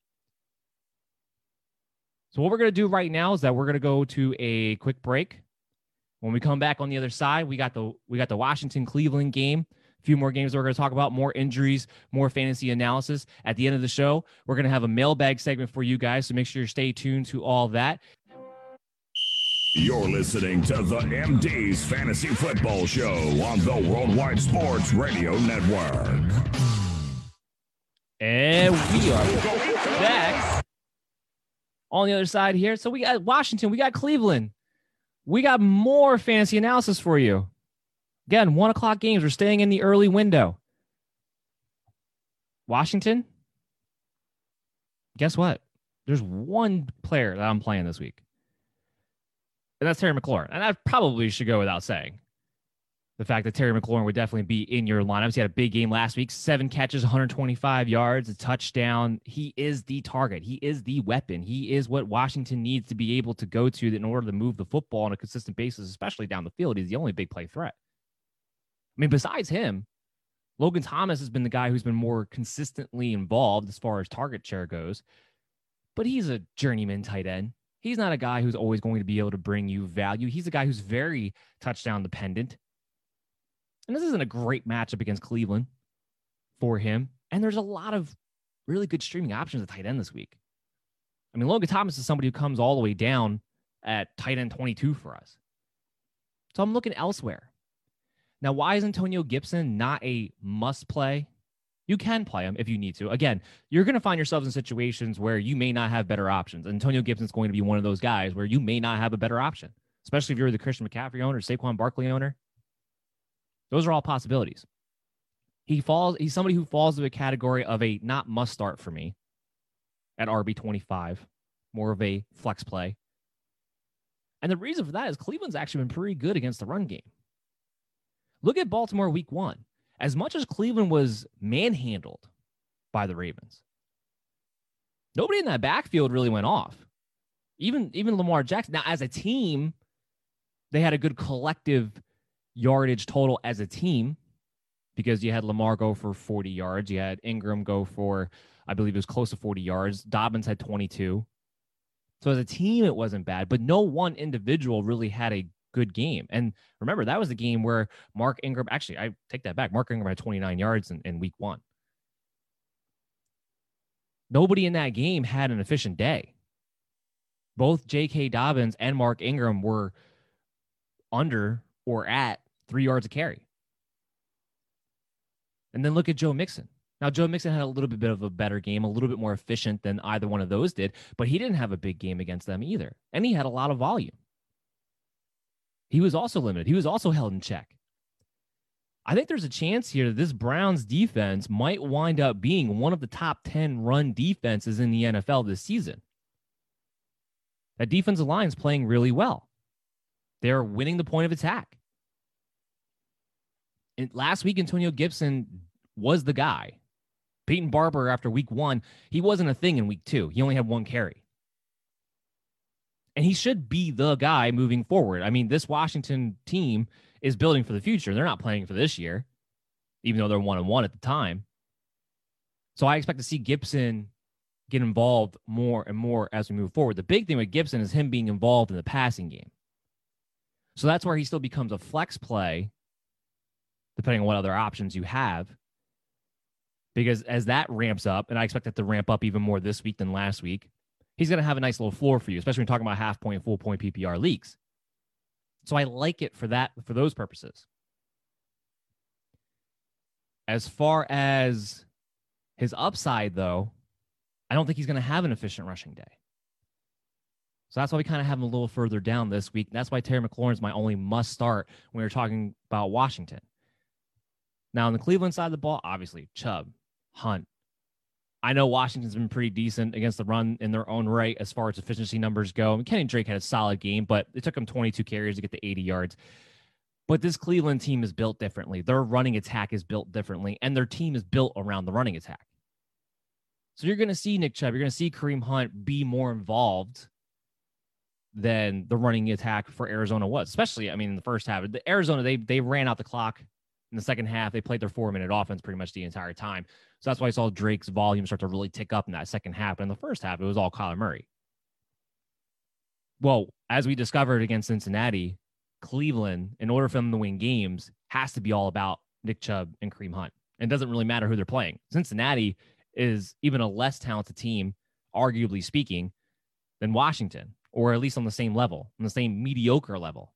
So what we're going to do right now is that we're going to go to a quick break. When we come back on the other side, we got the Washington-Cleveland game. A few more games that we're going to talk about, more injuries, more fantasy analysis. At the end of the show, we're going to have a mailbag segment for you guys, so make sure you stay tuned to all that. You're listening to the MD's Fantasy Football Show on the Worldwide Sports Radio Network. And we are back on the other side here. So we got Washington, we got Cleveland. We got more fantasy analysis for you. Again, 1 o'clock games. We're staying in the early window. Washington, guess what? There's one player that I'm playing this week. And that's Terry McLaurin. And that probably should go without saying. The fact that Terry McLaurin would definitely be in your lineups. He had a big game last week. 7 catches, 125 yards, a touchdown. He is the target. He is the weapon. He is what Washington needs to be able to go to in order to move the football on a consistent basis, especially down the field. He's the only big play threat. I mean, besides him, Logan Thomas has been the guy who's been more consistently involved as far as target share goes. But he's a journeyman tight end. He's not a guy who's always going to be able to bring you value. He's a guy who's very touchdown dependent. And this isn't a great matchup against Cleveland for him. And there's a lot of really good streaming options at tight end this week. I mean, Logan Thomas is somebody who comes all the way down at tight end 22 for us. So I'm looking elsewhere. Now, why is Antonio Gibson not a must play? You can play him if you need to. Again, you're going to find yourselves in situations where you may not have better options. Antonio Gibson's going to be one of those guys where you may not have a better option, especially if you're the Christian McCaffrey owner, Saquon Barkley owner. Those are all possibilities. He's somebody who falls into a category of a not must start for me at RB25, more of a flex play. And the reason for that is Cleveland's actually been pretty good against the run game. Look at Baltimore week 1. As much as Cleveland was manhandled by the Ravens, nobody in that backfield really went off. Even Lamar Jackson. Now, as a team, they had a good collective yardage total as a team because you had Lamar go for 40 yards. You had Ingram go for, I believe it was close to 40 yards. Dobbins had 22. So as a team, it wasn't bad, but no one individual really had a good game. And remember, that was the game where Mark Ingram, actually, I take that back. Mark Ingram had 29 yards in week 1. Nobody in that game had an efficient day. Both J.K. Dobbins and Mark Ingram were under or at 3 yards a carry. And then look at Joe Mixon. Now, Joe Mixon had a little bit of a better game, a little bit more efficient than either one of those did, but he didn't have a big game against them either. And he had a lot of volume. He was also limited. He was also held in check. I think there's a chance here that this Browns defense might wind up being one of the top 10 run defenses in the NFL this season. That defensive line is playing really well. They're winning the point of attack. And last week, Antonio Gibson was the guy. Peyton Barber, after week 1, he wasn't a thing in week 2. He only had 1 carry. And he should be the guy moving forward. I mean, this Washington team is building for the future. They're not playing for this year, even though they're 1-1 at the time. So I expect to see Gibson get involved more and more as we move forward. The big thing with Gibson is him being involved in the passing game. So that's where he still becomes a flex play, depending on what other options you have. Because as that ramps up, and I expect that to ramp up even more this week than last week, he's going to have a nice little floor for you, especially when you're talking about half-point, full-point PPR leagues. So I like it for those purposes. As far as his upside, though, I don't think he's going to have an efficient rushing day. So that's why we kind of have him a little further down this week. That's why Terry McLaurin is my only must start when we're talking about Washington. Now, on the Cleveland side of the ball, obviously, Chubb, Hunt. I know Washington's been pretty decent against the run in their own right as far as efficiency numbers go. I mean, Kenny Drake had a solid game, but it took him 22 carries to get to 80 yards. But this Cleveland team is built differently. Their running attack is built differently, and their team is built around the running attack. So you're going to see Nick Chubb, you're going to see Kareem Hunt be more involved than the running attack for Arizona was, especially, I mean, in the first half. The Arizona, they ran out the clock in the second half. They played their 4-minute offense pretty much the entire time. So that's why I saw Drake's volume start to really tick up in that second half. But in the first half, it was all Kyler Murray. Well, as we discovered against Cincinnati, Cleveland, in order for them to win games, has to be all about Nick Chubb and Kareem Hunt. And it doesn't really matter who they're playing. Cincinnati is even a less talented team, arguably speaking, than Washington, or at least on the same level, on the same mediocre level.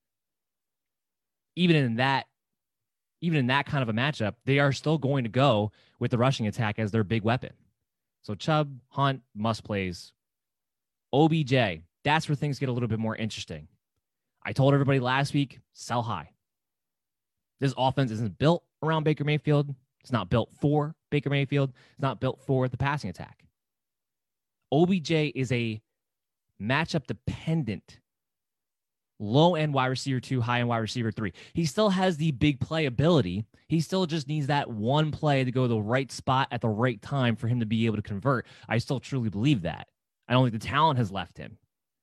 Even in that kind of a matchup, they are still going to go with the rushing attack as their big weapon. So Chubb, Hunt, must plays. OBJ, that's where things get a little bit more interesting. I told everybody last week, sell high. This offense isn't built around Baker Mayfield. It's not built for Baker Mayfield. It's not built for the passing attack. OBJ is a matchup dependent low-end wide receiver 2, high-end wide receiver 3. He still has the big play ability. He still just needs that one play to go to the right spot at the right time for him to be able to convert. I still truly believe that. I don't think the talent has left him.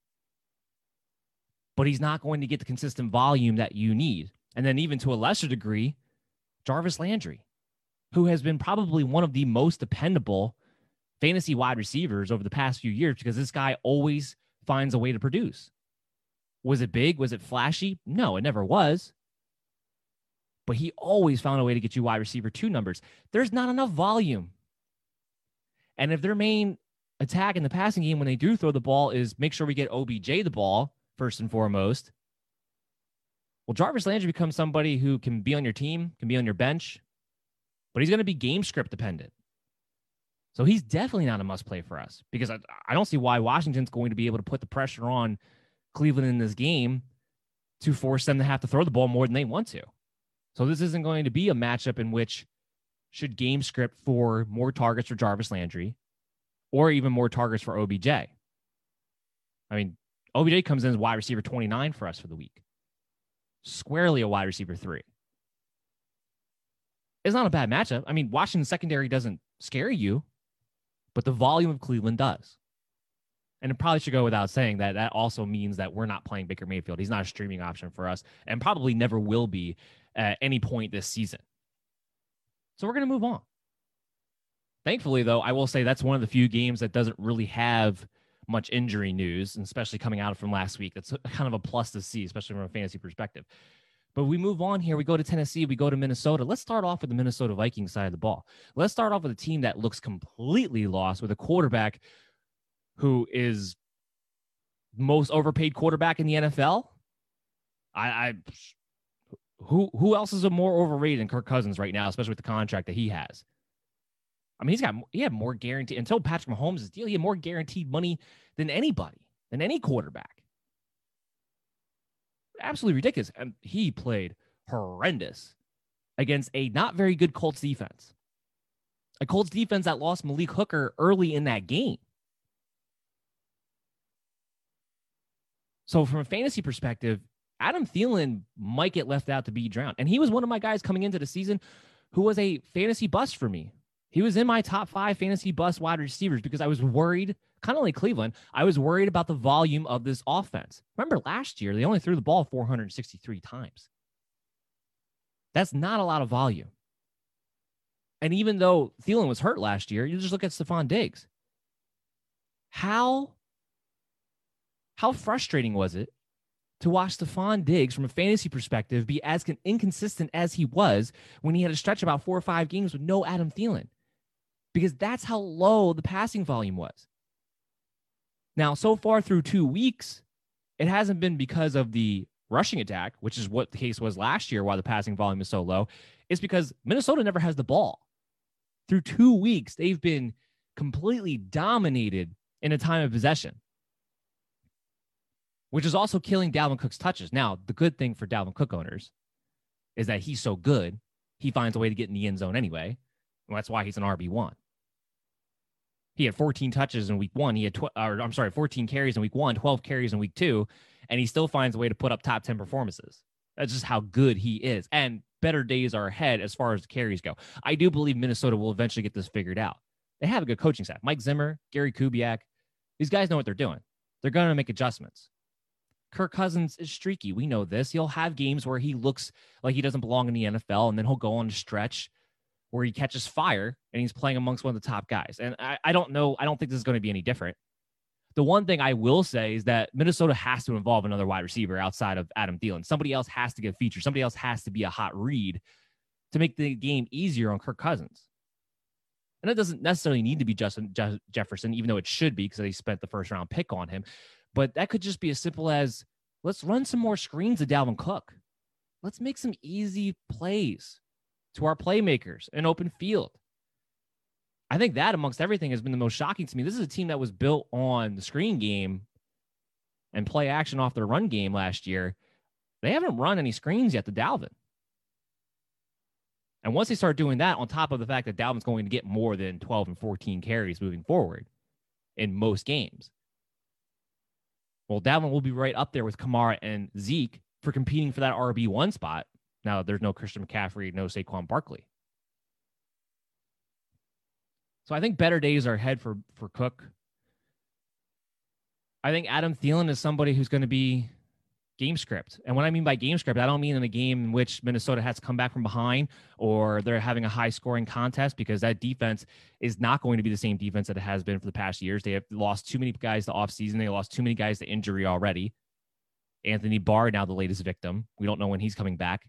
But he's not going to get the consistent volume that you need. And then even to a lesser degree, Jarvis Landry, who has been probably one of the most dependable fantasy wide receivers over the past few years because this guy always finds a way to produce. Was it big? Was it flashy? No, it never was. But he always found a way to get you wide receiver 2 numbers. There's not enough volume. And if their main attack in the passing game when they do throw the ball is make sure we get OBJ the ball, first and foremost, well, Jarvis Landry becomes somebody who can be on your team, can be on your bench, but he's going to be game script dependent. So he's definitely not a must play for us because I don't see why Washington's going to be able to put the pressure on Cleveland in this game to force them to have to throw the ball more than they want to. So this isn't going to be a matchup in which should game script for more targets for Jarvis Landry or even more targets for OBJ. I mean, OBJ comes in as wide receiver 29 for us for the week. Squarely a wide receiver 3. It's not a bad matchup. I mean, Washington's secondary doesn't scare you, but the volume of Cleveland does. And it probably should go without saying that that also means that we're not playing Baker Mayfield. He's not a streaming option for us and probably never will be at any point this season. So we're going to move on. Thankfully, though, I will say that's one of the few games that doesn't really have much injury news, and especially coming out from last week. That's kind of a plus to see, especially from a fantasy perspective. But we move on here. We go to Tennessee. We go to Minnesota. Let's start off with the Minnesota Vikings side of the ball. Let's start off with a team that looks completely lost with a quarterback who is most overpaid quarterback in the NFL. Who else is a more overrated than Kirk Cousins right now, especially with the contract that he has? I mean, he had more guaranteed until Patrick Mahomes' deal. He had more guaranteed money than anybody, than any quarterback. Absolutely ridiculous. And he played horrendous against a not very good Colts defense. A Colts defense that lost Malik Hooker early in that game. So from a fantasy perspective, Adam Thielen might get left out to be drowned. And he was one of my guys coming into the season who was a fantasy bust for me. He was in my top 5 fantasy bust wide receivers because I was worried, kind of like Cleveland, I was worried about the volume of this offense. Remember last year, they only threw the ball 463 times. That's not a lot of volume. And even though Thielen was hurt last year, you just look at Stephon Diggs. How frustrating was it to watch Stephon Diggs from a fantasy perspective be as inconsistent as he was when he had to stretch about 4 or 5 games with no Adam Thielen? Because that's how low the passing volume was. Now, so far through 2 weeks, it hasn't been because of the rushing attack, which is what the case was last year while the passing volume is so low. It's because Minnesota never has the ball. Through 2 weeks, they've been completely dominated in a time of possession, which is also killing Dalvin Cook's touches. Now, the good thing for Dalvin Cook owners is that he's so good, he finds a way to get in the end zone anyway. And that's why he's an RB1. He had 14 touches in week 1. He had 14 carries in week 1, 12 carries in week 2, and he still finds a way to put up top 10 performances. That's just how good he is. And better days are ahead as far as the carries go. I do believe Minnesota will eventually get this figured out. They have a good coaching staff. Mike Zimmer, Gary Kubiak, these guys know what they're doing. They're going to make adjustments. Kirk Cousins is streaky. We know this. He'll have games where he looks like he doesn't belong in the NFL, and then he'll go on a stretch where he catches fire and he's playing amongst one of the top guys. And I don't know. I don't think this is going to be any different. The one thing I will say is that Minnesota has to involve another wide receiver outside of Adam Thielen. Somebody else has to get featured. Somebody else has to be a hot read to make the game easier on Kirk Cousins. And it doesn't necessarily need to be Justin Jefferson, even though it should be because they spent the first round pick on him. But that could just be as simple as, let's run some more screens to Dalvin Cook. Let's make some easy plays to our playmakers in open field. I think that amongst everything has been the most shocking to me. This is a team that was built on the screen game and play action off their run game last year. They haven't run any screens yet to Dalvin. And once they start doing that, on top of the fact that Dalvin's going to get more than 12 and 14 carries moving forward in most games, well, Dalvin will be right up there with Kamara and Zeke for competing for that RB1 spot. Now, there's no Christian McCaffrey, no Saquon Barkley. So I think better days are ahead for Cook. I think Adam Thielen is somebody who's going to be game script. And what I mean by game script, I don't mean in a game in which Minnesota has to come back from behind or they're having a high-scoring contest, because that defense is not going to be the same defense that it has been for the past years. They have lost too many guys to offseason. They lost too many guys to injury already. Anthony Barr, now the latest victim. We don't know when he's coming back.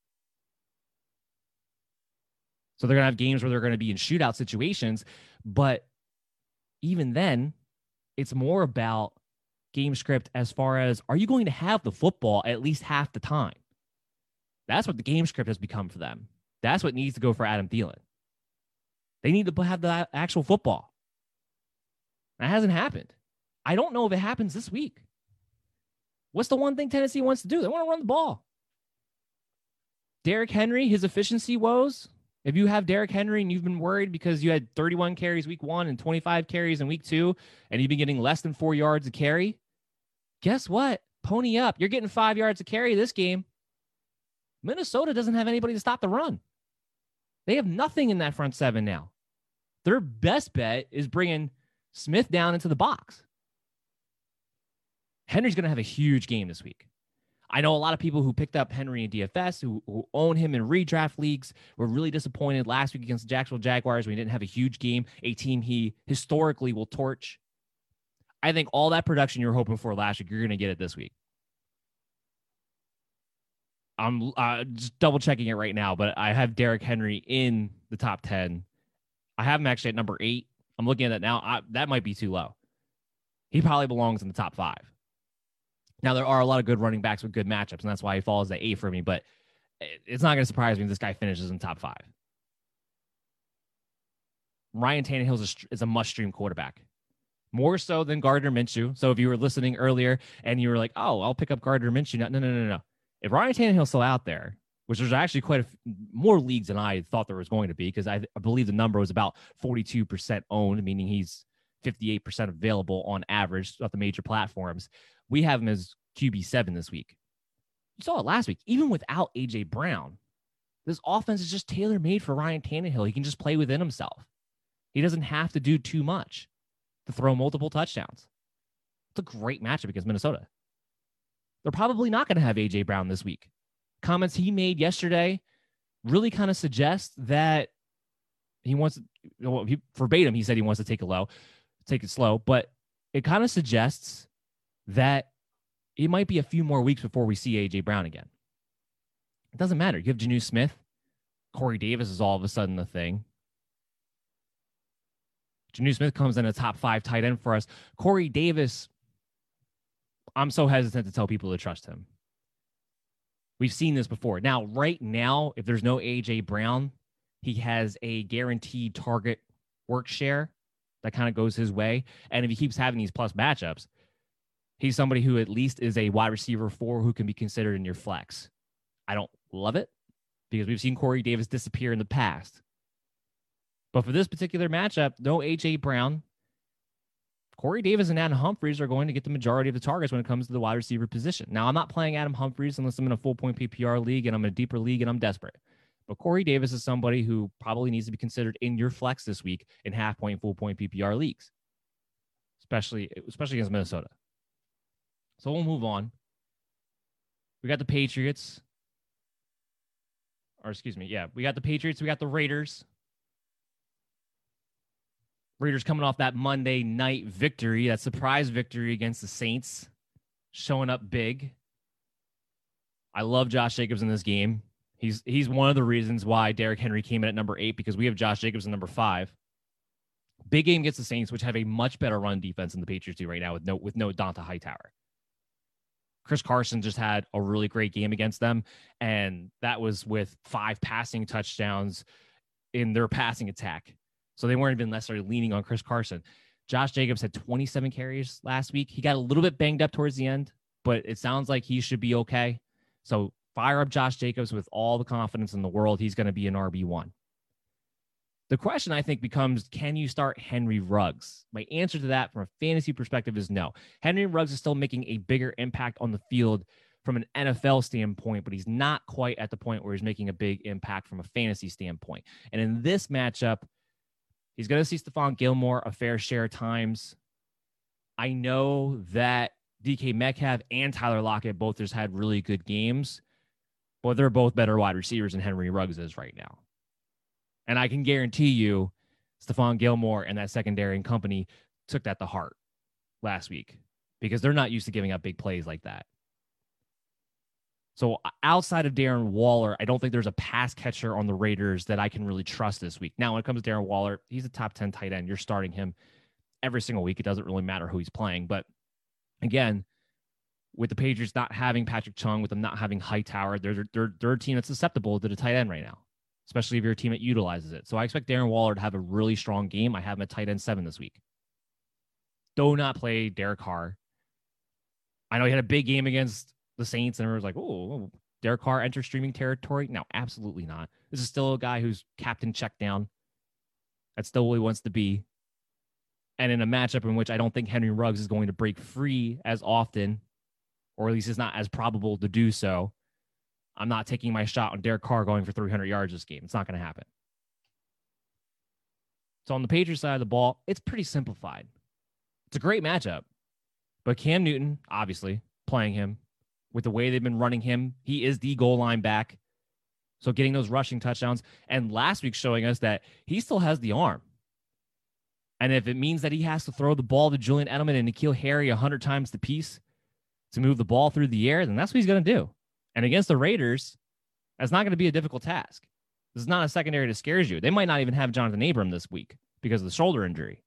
So they're going to have games where they're going to be in shootout situations. But even then, it's more about game script as far as, are you going to have the football at least half the time? That's what the game script has become for them. That's what needs to go for Adam Thielen. They need to have the actual football. That hasn't happened. I don't know if it happens this week. What's the one thing Tennessee wants to do? They want to run the ball. Derrick Henry, his efficiency woes. If you have Derrick Henry and you've been worried because you had 31 carries week 1 and 25 carries in week 2, and you've been getting less than 4 yards a carry, guess what? Pony up. You're getting 5 yards a carry this game. Minnesota doesn't have anybody to stop the run. They have nothing in that front seven now. Their best bet is bringing Smith down into the box. Henry's going to have a huge game this week. I know a lot of people who picked up Henry in DFS, who own him in redraft leagues, were really disappointed last week against the Jacksonville Jaguars when he didn't have a huge game, a team he historically will torch. I think all that production you were hoping for last week, you're going to get it this week. I'm just double checking it right now, but I have Derrick Henry in the top 10. I have him actually at number 8. I'm looking at that now. That might be too low. He probably belongs in the top 5. Now, there are a lot of good running backs with good matchups, and that's why he falls at 8 for me, but it's not going to surprise me if this guy finishes in top 5. Ryan Tannehill is a must-stream quarterback, more so than Gardner Minshew. So if you were listening earlier and you were like, oh, I'll pick up Gardner Minshew. No. If Ryan Tannehill's still out there, which there's actually quite more leagues than I thought there was going to be, because I believe the number was about 42% owned, meaning he's 58% available on average throughout the major platforms. We have him as QB7 this week. You saw it last week. Even without A.J. Brown, this offense is just tailor-made for Ryan Tannehill. He can just play within himself. He doesn't have to do too much to throw multiple touchdowns. It's a great matchup against Minnesota. They're probably not going to have A.J. Brown this week. Comments he made yesterday really kind of suggest that he wants to, verbatim, he said he wants to take it slow, but it kind of suggests that it might be a few more weeks before we see A.J. Brown again. It doesn't matter. You have Jonnu Smith. Corey Davis is all of a sudden the thing. Jonnu Smith comes in a top 5 tight end for us. Corey Davis, I'm so hesitant to tell people to trust him. We've seen this before. Now, right now, if there's no A.J. Brown, he has a guaranteed target work share that kind of goes his way. And if he keeps having these plus matchups, he's somebody who at least is a wide receiver 4 who can be considered in your flex. I don't love it because we've seen Corey Davis disappear in the past. But for this particular matchup, no A.J. Brown. Corey Davis and Adam Humphries are going to get the majority of the targets when it comes to the wide receiver position. Now, I'm not playing Adam Humphries unless I'm in a full-point PPR league and I'm in a deeper league and I'm desperate. But Corey Davis is somebody who probably needs to be considered in your flex this week in half-point, full-point PPR leagues, especially against Minnesota. So we'll move on. We got the Patriots. We got the Patriots. We got the Raiders. Raiders coming off that Monday night victory, that surprise victory against the Saints, showing up big. I love Josh Jacobs in this game. He's one of the reasons why Derrick Henry came in at number 8 because we have Josh Jacobs at number 5. Big game against the Saints, which have a much better run defense than the Patriots do right now with no Donta Hightower. Chris Carson just had a really great game against them, and that was with 5 passing touchdowns in their passing attack. So they weren't even necessarily leaning on Chris Carson. Josh Jacobs had 27 carries last week. He got a little bit banged up towards the end, but it sounds like he should be okay. So fire up Josh Jacobs with all the confidence in the world. He's going to be an RB1. The question, I think, becomes, can you start Henry Ruggs? My answer to that from a fantasy perspective is no. Henry Ruggs is still making a bigger impact on the field from an NFL standpoint, but he's not quite at the point where he's making a big impact from a fantasy standpoint. And in this matchup, he's going to see Stephon Gilmore a fair share of times. I know that DK Metcalf and Tyler Lockett both just had really good games, but they're both better wide receivers than Henry Ruggs is right now. And I can guarantee you Stephon Gilmore and that secondary and company took that to heart last week because they're not used to giving up big plays like that. So outside of Darren Waller, I don't think there's a pass catcher on the Raiders that I can really trust this week. Now, when it comes to Darren Waller, he's a top 10 tight end. You're starting him every single week. It doesn't really matter who he's playing. But again, with the Patriots not having Patrick Chung, with them not having Hightower, they're a team that's susceptible to the tight end right now, especially if you're a team that utilizes it. So I expect Darren Waller to have a really strong game. I have him at tight end 7 this week. Do not play Derek Carr. I know he had a big game against the Saints, and everyone's like, oh, Derek Carr enters streaming territory? No, absolutely not. This is still a guy who's captain check down. That's still what he wants to be. And in a matchup in which I don't think Henry Ruggs is going to break free as often, or at least it's not as probable to do so, I'm not taking my shot on Derek Carr going for 300 yards this game. It's not going to happen. So on the Patriots side of the ball, it's pretty simplified. It's a great matchup. But Cam Newton, obviously, playing him, with the way they've been running him, he is the goal line back. So getting those rushing touchdowns. And last week showing us that he still has the arm. And if it means that he has to throw the ball to Julian Edelman and N'Keal Harry 100 times the piece to move the ball through the air, then that's what he's going to do. And against the Raiders, that's not going to be a difficult task. This is not a secondary that scares you. They might not even have Jonathan Abram this week because of the shoulder injury.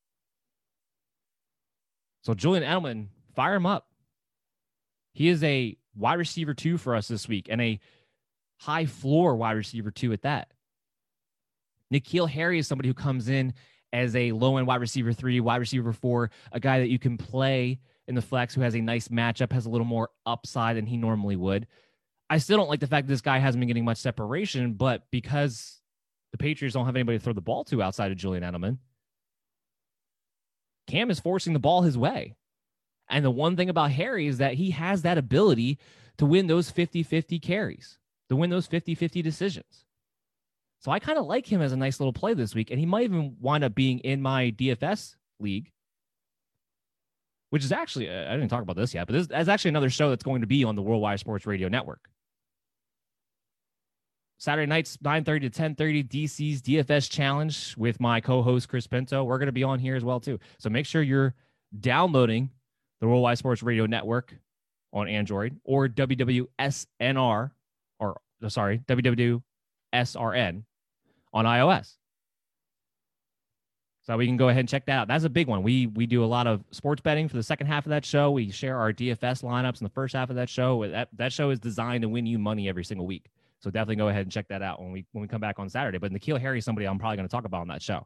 So Julian Edelman, fire him up. He is a wide receiver 2 for us this week and a high floor wide receiver 2 at that. N'Keal Harry is somebody who comes in as a low-end wide receiver 3, wide receiver 4, a guy that you can play in the flex who has a nice matchup, has a little more upside than he normally would. I still don't like the fact that this guy hasn't been getting much separation, but because the Patriots don't have anybody to throw the ball to outside of Julian Edelman, Cam is forcing the ball his way. And the one thing about Harry is that he has that ability to win those 50-50 carries, to win those 50-50 decisions. So I kind of like him as a nice little play this week, and he might even wind up being in my DFS league, which is actually, I didn't talk about this yet, but that's actually another show that's going to be on the Worldwide Sports Radio Network. Saturday nights, 9:30 to 10:30, DC's DFS Challenge with my co-host, Chris Pinto. We're going to be on here as well, too. So make sure you're downloading the Worldwide Sports Radio Network on Android or WWSNR, or sorry, WWSRN on iOS. So we can go ahead and check that out. That's a big one. We do a lot of sports betting for the second half of that show. We share our DFS lineups in the first half of that show. That show is designed to win you money every single week. So definitely go ahead and check that out when we come back on Saturday. But N'Keal Harry is somebody I'm probably going to talk about on that show.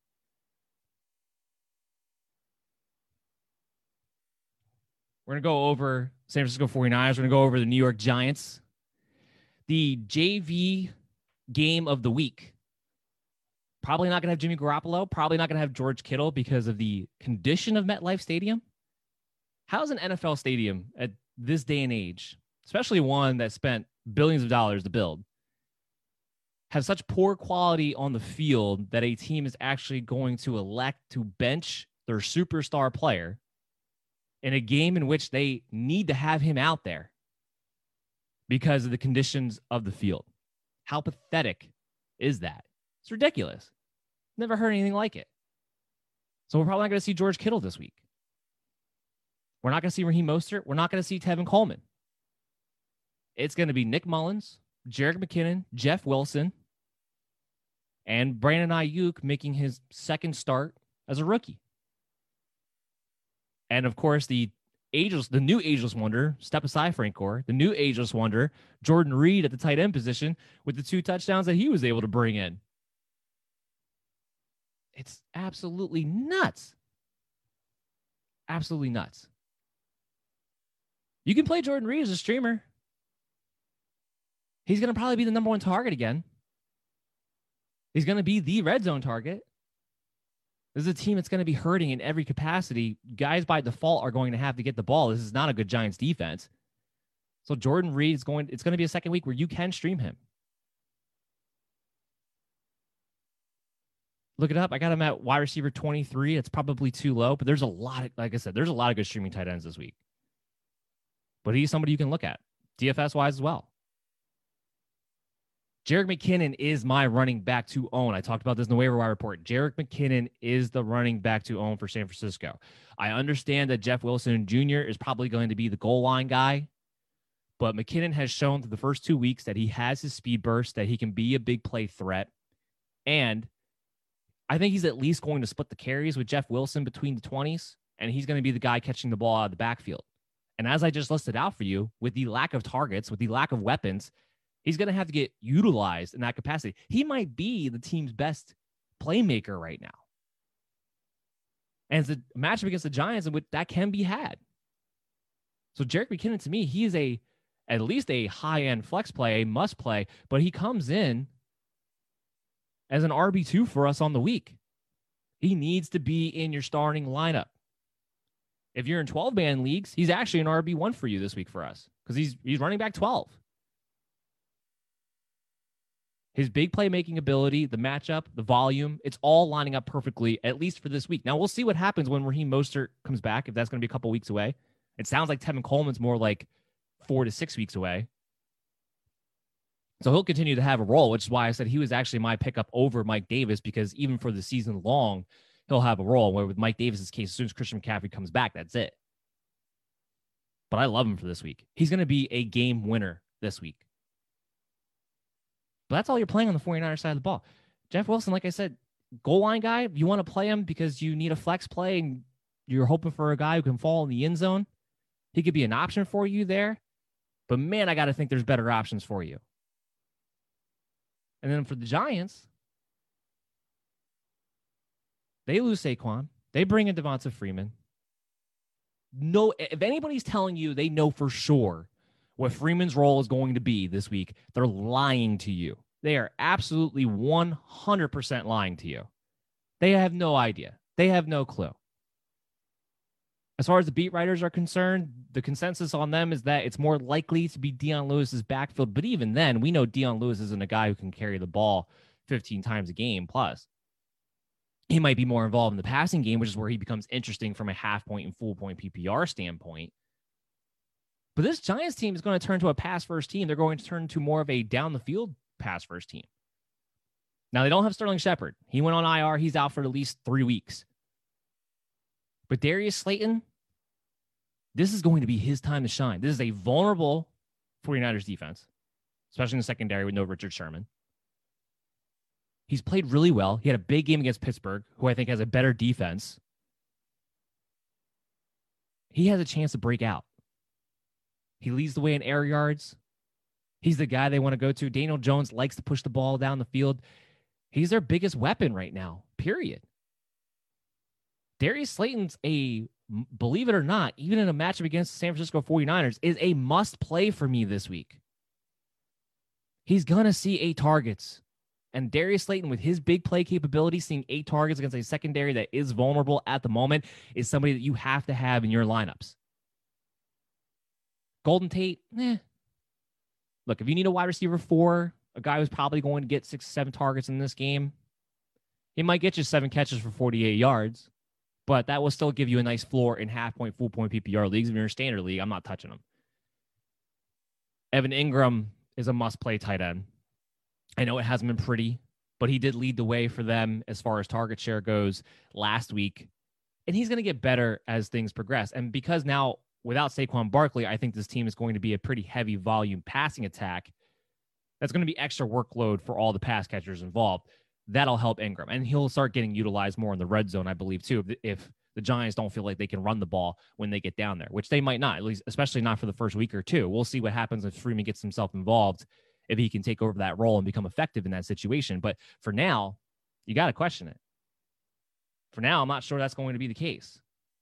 We're going to go over San Francisco 49ers. We're going to go over the New York Giants. The JV game of the week. Probably not going to have Jimmy Garoppolo. Probably not going to have George Kittle because of the condition of MetLife Stadium. How's an NFL stadium at this day and age, especially one that spent billions of dollars to build, have such poor quality on the field that a team is actually going to elect to bench their superstar player in a game in which they need to have him out there because of the conditions of the field? How pathetic is that? It's ridiculous. Never heard anything like it. So we're probably not going to see George Kittle this week. We're not going to see Raheem Mostert. We're not going to see Tevin Coleman. It's going to be Nick Mullins, Jerick McKinnon, Jeff Wilson, and Brandon Ayuk making his second start as a rookie. And, of course, the new ageless wonder, step aside Frank Gore, the new ageless wonder, Jordan Reed at the tight end position with the 2 touchdowns that he was able to bring in. It's absolutely nuts. Absolutely nuts. You can play Jordan Reed as a streamer. He's going to probably be the number 1 target again. He's going to be the red zone target. This is a team that's going to be hurting in every capacity. Guys by default are going to have to get the ball. This is not a good Giants defense. So Jordan Reed it's going to be a second week where you can stream him. Look it up. I got him at wide receiver 23. It's probably too low, but there's a lot of, like I said, there's a lot of good streaming tight ends this week. But he's somebody you can look at, DFS wise as well. Jerick McKinnon is my running back to own. I talked about this in the waiver wire report. Jerick McKinnon is the running back to own for San Francisco. I understand that Jeff Wilson Jr. is probably going to be the goal line guy, but McKinnon has shown through the first 2 weeks that he has his speed burst, that he can be a big play threat. And I think he's at least going to split the carries with Jeff Wilson between the 20s, and he's going to be the guy catching the ball out of the backfield. And as I just listed out for you, with the lack of targets, with the lack of weapons, he's going to have to get utilized in that capacity. He might be the team's best playmaker right now. And it's a matchup against the Giants, and that can be had. So Jerick McKinnon, to me, he is at least a high-end flex play, a must play, but he comes in as an RB2 for us on the week. He needs to be in your starting lineup. If you're in 12-man leagues, he's actually an RB1 for you this week for us because he's running back 12. His big playmaking ability, the matchup, the volume, it's all lining up perfectly, at least for this week. Now, we'll see what happens when Raheem Mostert comes back, if that's going to be a couple weeks away. It sounds like Tevin Coleman's more like 4 to 6 weeks away. So he'll continue to have a role, which is why I said he was actually my pickup over Mike Davis, because even for the season long, he'll have a role, where with Mike Davis's case, as soon as Christian McCaffrey comes back, that's it. But I love him for this week. He's going to be a game winner this week. But that's all you're playing on the 49ers side of the ball. Jeff Wilson, like I said, goal line guy, you want to play him because you need a flex play and you're hoping for a guy who can fall in the end zone. He could be an option for you there. But, man, I got to think there's better options for you. And then for the Giants, they lose Saquon. They bring in Devonta Freeman. No, if anybody's telling you they know for sure what Freeman's role is going to be this week, they're lying to you. They are absolutely 100% lying to you. They have no idea. They have no clue. As far as the beat writers are concerned, the consensus on them is that it's more likely to be Dion Lewis's backfield. But even then, we know Dion Lewis isn't a guy who can carry the ball 15 times a game plus. He might be more involved in the passing game, which is where he becomes interesting from a half point and full point PPR standpoint. But this Giants team is going to turn to a pass first team. They're going to turn to more of a down the field pass first team. Now, they don't have Sterling Shepard. He went on IR. He's out for at least 3 weeks. But Darius Slayton, this is going to be his time to shine. This is a vulnerable 49ers defense, especially in the secondary with no Richard Sherman. He's played really well. He had a big game against Pittsburgh, who I think has a better defense. He has a chance to break out. He leads the way in air yards. He's the guy they want to go to. Daniel Jones likes to push the ball down the field. He's their biggest weapon right now, period. Darius Slayton's believe it or not, even in a matchup against the San Francisco 49ers, is a must play for me this week. He's going to see 8 targets. And Darius Slayton, with his big play capability, seeing 8 targets against a secondary that is vulnerable at the moment, is somebody that you have to have in your lineups. Golden Tate, Look, if you need a wide receiver 4, a guy who's probably going to get 6 to 7 targets in this game, he might get you 7 catches for 48 yards, but that will still give you a nice floor in half point, full point PPR leagues. If you're in a standard league, I'm not touching him. Evan Ingram is a must-play tight end. I know it hasn't been pretty, but he did lead the way for them as far as target share goes last week, and he's going to get better as things progress. And because now, without Saquon Barkley, I think this team is going to be a pretty heavy volume passing attack. That's going to be extra workload for all the pass catchers involved. That'll help Ingram, and he'll start getting utilized more in the red zone, I believe, too, if the Giants don't feel like they can run the ball when they get down there, which they might not, at least, especially not for the first week or two. We'll see what happens if Freeman gets himself involved, if he can take over that role and become effective in that situation. But for now, you got to question it. For now, I'm not sure that's going to be the case.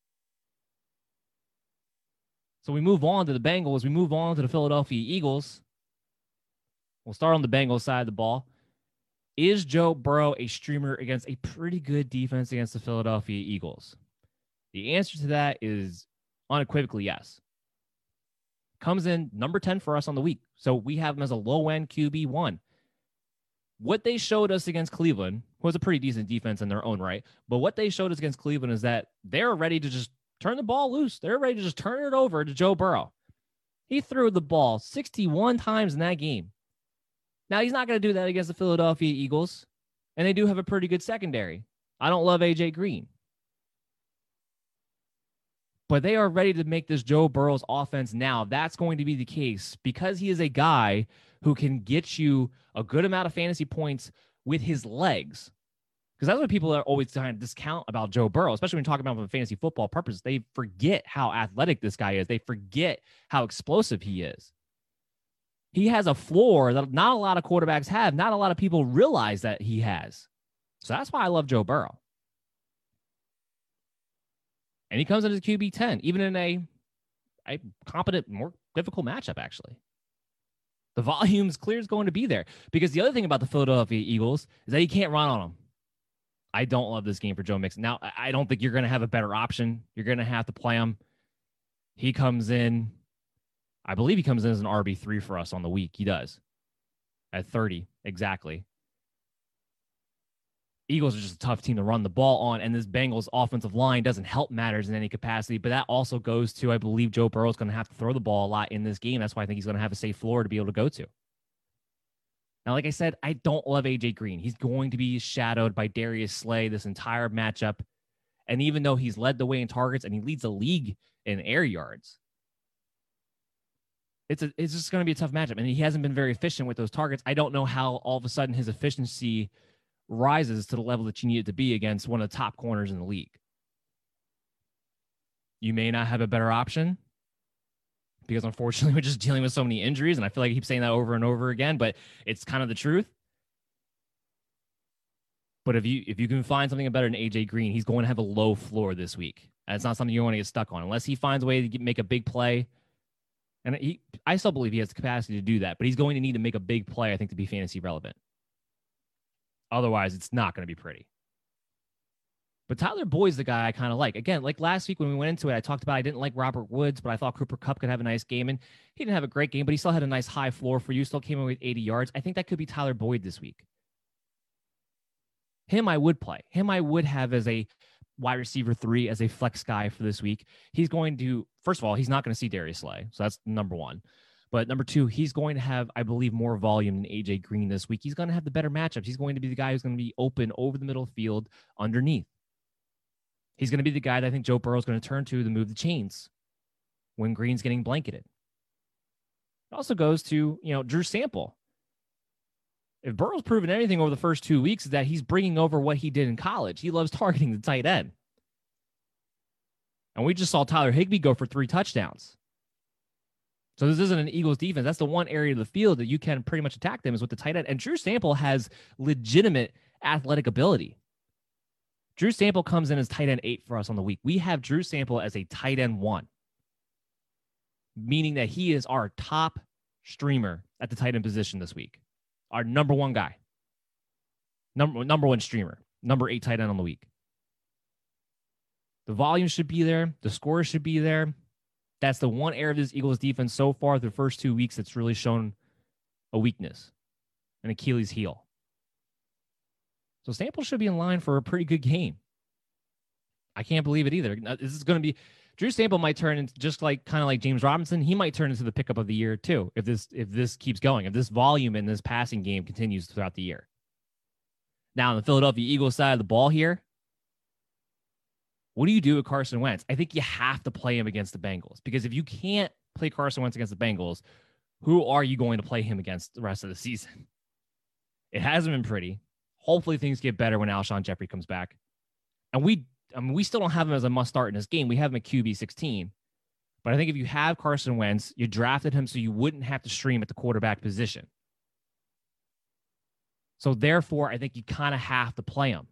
So we move on to the Bengals. We move on to the Philadelphia Eagles. We'll start on the Bengals side of the ball. Is Joe Burrow a streamer against a pretty good defense against the Philadelphia Eagles? The answer to that is unequivocally yes. Comes in number 10 for us on the week. So we have him as a low-end QB1. What they showed us against Cleveland was a pretty decent defense in their own right. But what they showed us against Cleveland is that they're ready to just turn the ball loose. They're ready to just turn it over to Joe Burrow. He threw the ball 61 times in that game. Now, he's not going to do that against the Philadelphia Eagles, and they do have a pretty good secondary. I don't love A.J. Green. But they are ready to make this Joe Burrow's offense now. That's going to be the case because he is a guy who can get you a good amount of fantasy points with his legs. Because that's what people are always trying to discount about Joe Burrow, especially when talking about him for fantasy football purposes. They forget how athletic this guy is. They forget how explosive he is. He has a floor that not a lot of quarterbacks have. Not a lot of people realize that he has. So that's why I love Joe Burrow. And he comes in as QB 10, even in a competent, more difficult matchup, actually. The volume's clear is going to be there. Because the other thing about the Philadelphia Eagles is that he can't run on them. I don't love this game for Joe Mixon. Now, I don't think you're going to have a better option. You're going to have to play him. He comes in, I believe he comes in as an RB3 for us on the week. He does. At 30, exactly. Eagles are just a tough team to run the ball on, and this Bengals offensive line doesn't help matters in any capacity, but that also goes to, I believe, Joe Burrow is going to have to throw the ball a lot in this game. That's why I think he's going to have a safe floor to be able to go to. Now, like I said, I don't love A.J. Green. He's going to be shadowed by Darius Slay this entire matchup, and even though he's led the way in targets and he leads the league in air yards, it's just going to be a tough matchup, and he hasn't been very efficient with those targets. I don't know how all of a sudden his efficiency rises to the level that you need it to be against one of the top corners in the league. You may not have a better option because unfortunately we're just dealing with so many injuries, and I feel like I keep saying that over and over again, but it's kind of the truth. But if you can find something better than AJ Green, he's going to have a low floor this week. And it's not something you want to get stuck on unless he finds a way to make a big play. And I still believe he has the capacity to do that, but he's going to need to make a big play, I think, to be fantasy relevant. Otherwise, it's not going to be pretty. But Tyler Boyd's the guy I kind of like. Again, like last week when we went into it, I talked about I didn't like Robert Woods, but I thought Cooper Kupp could have a nice game. And he didn't have a great game, but he still had a nice high floor for you. Still came in with 80 yards. I think that could be Tyler Boyd this week. Him I would play. Him I would have as a wide receiver 3, as a flex guy for this week. He's going to, first of all, he's not going to see Darius Slay. So that's number one. But number two, he's going to have, I believe, more volume than AJ Green this week. He's going to have the better matchups. He's going to be the guy who's going to be open over the middle of the field underneath. He's going to be the guy that I think Joe Burrow is going to turn to move the chains when Green's getting blanketed. It also goes to, Drew Sample. If Burrow's proven anything over the first 2 weeks, is that he's bringing over what he did in college. He loves targeting the tight end. And we just saw Tyler Higbee go for 3 touchdowns. So this isn't an Eagles defense. That's the one area of the field that you can pretty much attack them is with the tight end. And Drew Sample has legitimate athletic ability. Drew Sample comes in as tight end 8 for us on the week. We have Drew Sample as a tight end 1, meaning that he is our top streamer at the tight end position this week. Our number 1 guy. Number 1 streamer. Number 8 tight end on the week. The volume should be there. The score should be there. That's the one area of this Eagles defense so far the first 2 weeks that's really shown a weakness, an Achilles heel. So Sample should be in line for a pretty good game. I can't believe it either. This is going to be Drew Sample might turn into just kind of like James Robinson. He might turn into the pickup of the year too if this keeps going. If this volume in this passing game continues throughout the year. Now on the Philadelphia Eagles side of the ball here, what do you do with Carson Wentz? I think you have to play him against the Bengals because if you can't play Carson Wentz against the Bengals, who are you going to play him against the rest of the season? It hasn't been pretty. Hopefully things get better when Alshon Jeffrey comes back. And we still don't have him as a must start in this game. We have him at QB 16. But I think if you have Carson Wentz, you drafted him so you wouldn't have to stream at the quarterback position. So therefore, I think you kind of have to play him.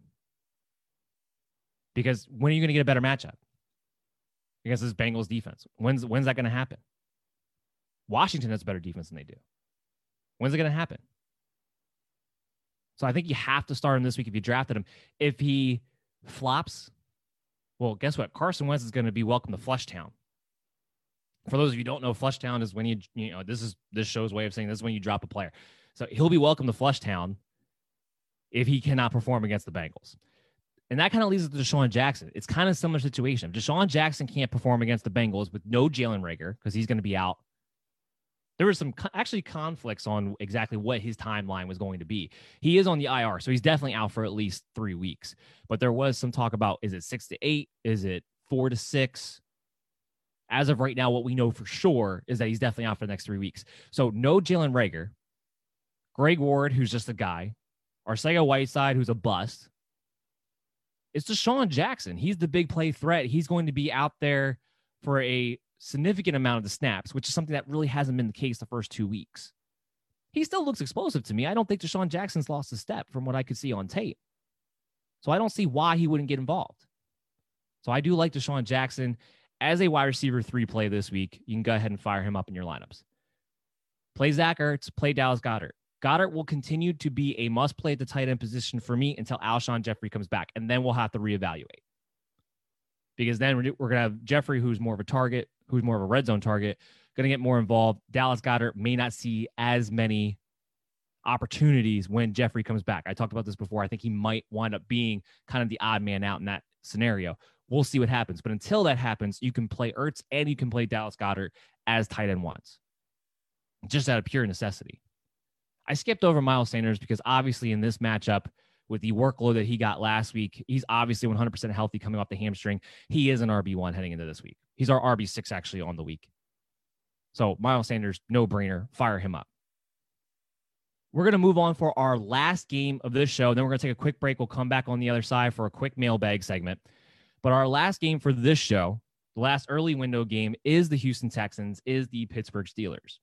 Because when are you going to get a better matchup against this Bengals defense? When's that going to happen? Washington has a better defense than they do. When's it going to happen? So I think you have to start him this week if you drafted him. If he flops, well, guess what? Carson Wentz is going to be welcome to Fleshtown. For those of you who don't know, Fleshtown is when this show's way of saying this is when you drop a player. So he'll be welcome to Fleshtown if he cannot perform against the Bengals. And that kind of leads us to Deshaun Jackson. It's kind of a similar situation. If Deshaun Jackson can't perform against the Bengals with no Jalen Reagor because he's going to be out, there was some actually conflicts on exactly what his timeline was going to be. He is on the IR, so he's definitely out for at least 3 weeks. But there was some talk about, is it 6 to 8? Is it 4 to 6? As of right now, what we know for sure is that he's definitely out for the next 3 weeks. So no Jalen Reagor, Greg Ward, who's just a guy, Arcega Whiteside, who's a bust. It's Deshaun Jackson. He's the big play threat. He's going to be out there for a significant amount of the snaps, which is something that really hasn't been the case the first 2 weeks. He still looks explosive to me. I don't think Deshaun Jackson's lost a step from what I could see on tape. So I don't see why he wouldn't get involved. So I do like Deshaun Jackson as a wide receiver 3 play this week. You can go ahead and fire him up in your lineups. Play Zach Ertz, play Dallas Goedert. Goddard will continue to be a must-play at the tight end position for me until Alshon Jeffrey comes back, and then we'll have to reevaluate. Because then we're going to have Jeffrey, who's more of a target, who's more of a red zone target, going to get more involved. Dallas Goedert may not see as many opportunities when Jeffrey comes back. I talked about this before. I think he might wind up being kind of the odd man out in that scenario. We'll see what happens. But until that happens, you can play Ertz and you can play Dallas Goedert as tight end ones, just out of pure necessity. I skipped over Miles Sanders because obviously in this matchup with the workload that he got last week, he's obviously 100% healthy coming off the hamstring. He is an RB1 heading into this week. He's our RB6 actually on the week. So Miles Sanders, no brainer, fire him up. We're going to move on for our last game of this show. Then we're going to take a quick break. We'll come back on the other side for a quick mailbag segment. But our last game for this show, the last early window game, is the Houston Texans, is the Pittsburgh Steelers.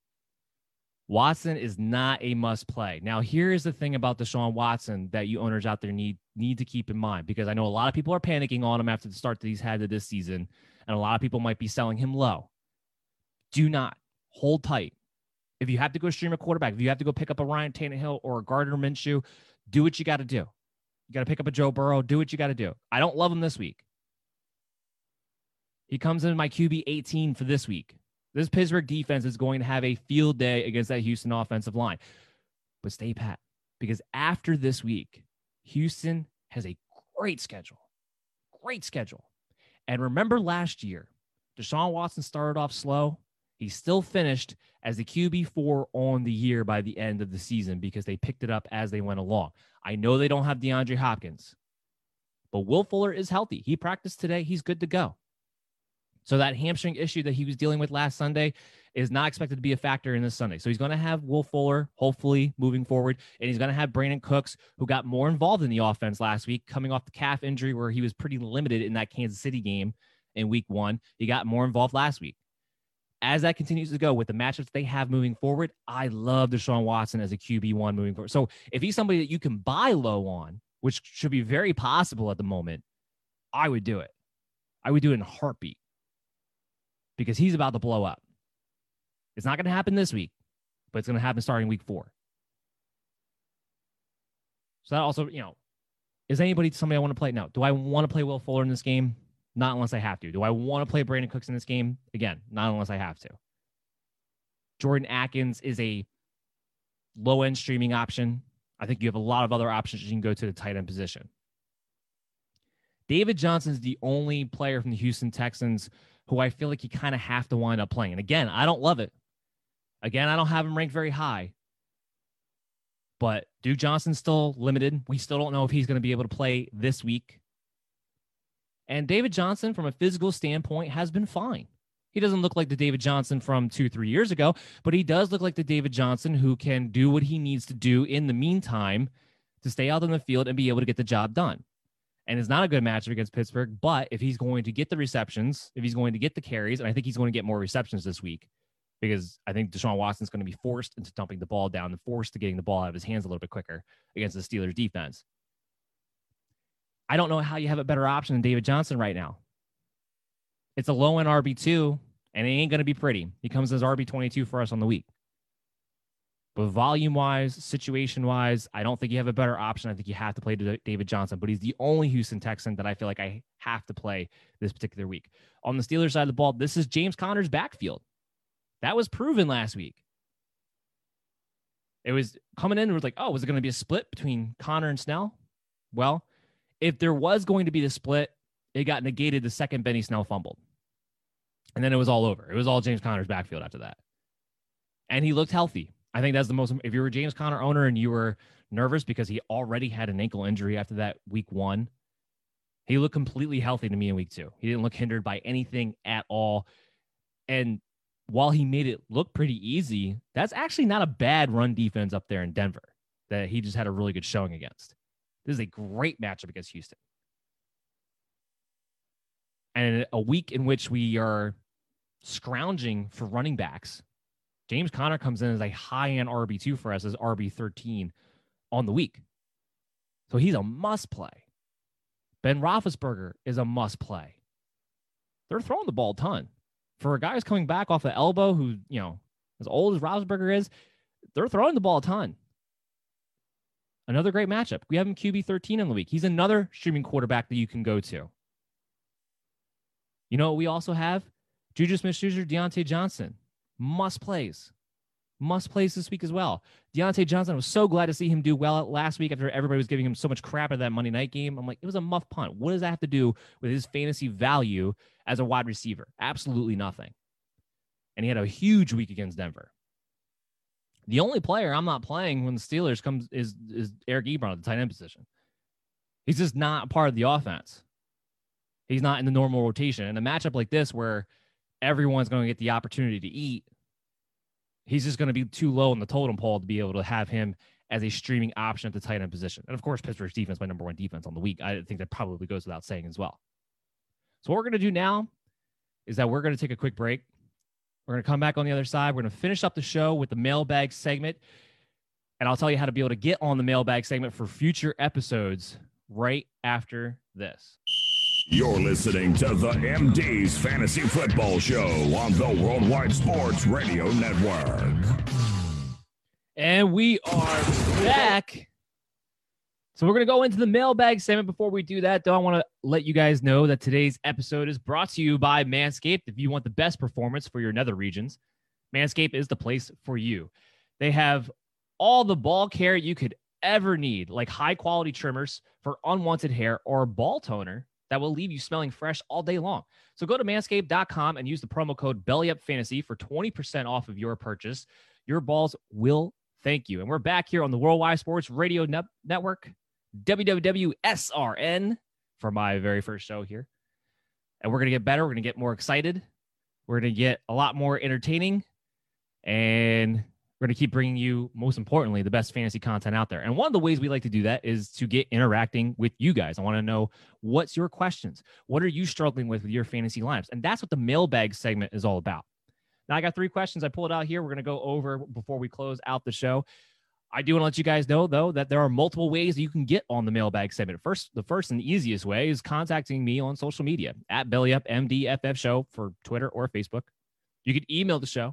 Watson is not a must play. Now, here's the thing about Deshaun Watson that you owners out there need to keep in mind, because I know a lot of people are panicking on him after the start that he's had to this season, and a lot of people might be selling him low. Do not hold tight. If you have to go stream a quarterback, if you have to go pick up a Ryan Tannehill or a Gardner Minshew, do what you got to do. You got to pick up a Joe Burrow. Do what you got to do. I don't love him this week. He comes in my QB 18 for this week. This Pittsburgh defense is going to have a field day against that Houston offensive line. But stay pat, because after this week, Houston has a great schedule. Great schedule. And remember last year, Deshaun Watson started off slow. He still finished as the QB4 on the year by the end of the season because they picked it up as they went along. I know they don't have DeAndre Hopkins, but Will Fuller is healthy. He practiced today. He's good to go. So that hamstring issue that he was dealing with last Sunday is not expected to be a factor in this Sunday. So he's going to have Will Fuller, hopefully, moving forward. And he's going to have Brandon Cooks, who got more involved in the offense last week, coming off the calf injury where he was pretty limited in that Kansas City game in week 1. He got more involved last week. As that continues to go with the matchups they have moving forward, I love Deshaun Watson as a QB1 moving forward. So if he's somebody that you can buy low on, which should be very possible at the moment, I would do it. I would do it in a heartbeat because he's about to blow up. It's not going to happen this week, but it's going to happen starting week 4. So that also, is somebody I want to play? No. Do I want to play Will Fuller in this game? Not unless I have to. Do I want to play Brandon Cooks in this game? Again, not unless I have to. Jordan Atkins is a low-end streaming option. I think you have a lot of other options. You can go to the tight end position. David Johnson is the only player from the Houston Texans who I feel like you kind of have to wind up playing. And again, I don't love it. Again, I don't have him ranked very high. But Duke Johnson's still limited. We still don't know if he's going to be able to play this week. And David Johnson, from a physical standpoint, has been fine. He doesn't look like the David Johnson from 2-3 years ago, but he does look like the David Johnson who can do what he needs to do in the meantime to stay out on the field and be able to get the job done. And it's not a good matchup against Pittsburgh, but if he's going to get the receptions, if he's going to get the carries, and I think he's going to get more receptions this week because I think Deshaun Watson's going to be forced into dumping the ball down and forced to getting the ball out of his hands a little bit quicker against the Steelers defense. I don't know how you have a better option than David Johnson right now. It's a low-end RB2, and it ain't going to be pretty. He comes as RB22 for us on the week. But volume-wise, situation-wise, I don't think you have a better option. I think you have to play David Johnson, but he's the only Houston Texan that I feel like I have to play this particular week. On the Steelers side of the ball, this is James Conner's backfield. That was proven last week. It was coming in, it was like, oh, was it going to be a split between Conner and Snell? Well, if there was going to be the split, it got negated the second Benny Snell fumbled. And then it was all over. It was all James Conner's backfield after that. And he looked healthy. I think that's the most, if you were a James Conner owner and you were nervous because he already had an ankle injury after that week 1, he looked completely healthy to me in week 2. He didn't look hindered by anything at all. And while he made it look pretty easy, that's actually not a bad run defense up there in Denver that he just had a really good showing against. This is a great matchup against Houston. And in a week in which we are scrounging for running backs, James Conner comes in as a high-end RB2 for us as RB13 on the week. So he's a must-play. Ben Roethlisberger is a must-play. They're throwing the ball a ton. For a guy who's coming back off the elbow who, as old as Roethlisberger is, they're throwing the ball a ton. Another great matchup. We have him QB13 in the week. He's another streaming quarterback that you can go to. You know what we also have? Juju Smith-Schuster, Deontay Johnson. Must plays this week as well. Deontay Johnson, I was so glad to see him do well last week after everybody was giving him so much crap at that Monday night game. I'm like, it was a muff punt. What does that have to do with his fantasy value as a wide receiver? Absolutely nothing. And he had a huge week against Denver. The only player I'm not playing when the Steelers comes is Eric Ebron at the tight end position. He's just not part of the offense. He's not in the normal rotation. In a matchup like this where everyone's going to get the opportunity to eat, he's just going to be too low in the totem pole to be able to have him as a streaming option at the tight end position. And of course, Pittsburgh's defense, my number 1 defense on the week. I think that probably goes without saying as well. So what we're going to do now is that we're going to take a quick break. We're going to come back on the other side. We're going to finish up the show with the mailbag segment. And I'll tell you how to be able to get on the mailbag segment for future episodes right after this. You're listening to the MD's Fantasy Football Show on the Worldwide Sports Radio Network. And we are back. So we're going to go into the mailbag segment. Before we do that, though, I want to let you guys know that today's episode is brought to you by Manscaped. If you want the best performance for your nether regions, Manscaped is the place for you. They have all the ball care you could ever need, like high quality trimmers for unwanted hair or a ball toner that will leave you smelling fresh all day long. So go to manscaped.com and use the promo code BELLYUPFANTASY for 20% off of your purchase. Your balls will thank you. And we're back here on the Worldwide Sports Radio Network, WWWSRN, for my very first show here. And we're going to get better. We're going to get more excited. We're going to get a lot more entertaining. And we're going to keep bringing you, most importantly, the best fantasy content out there. And one of the ways we like to do that is to get interacting with you guys. I want to know, what's your questions? What are you struggling with your fantasy lineups? And that's what the mailbag segment is all about. Now, I got 3 questions. I pulled out here. We're going to go over before we close out the show. I do want to let you guys know, though, that there are multiple ways that you can get on the mailbag segment. The first and easiest way is contacting me on social media at BellyUpMDFF Show for Twitter or Facebook. You can email the show,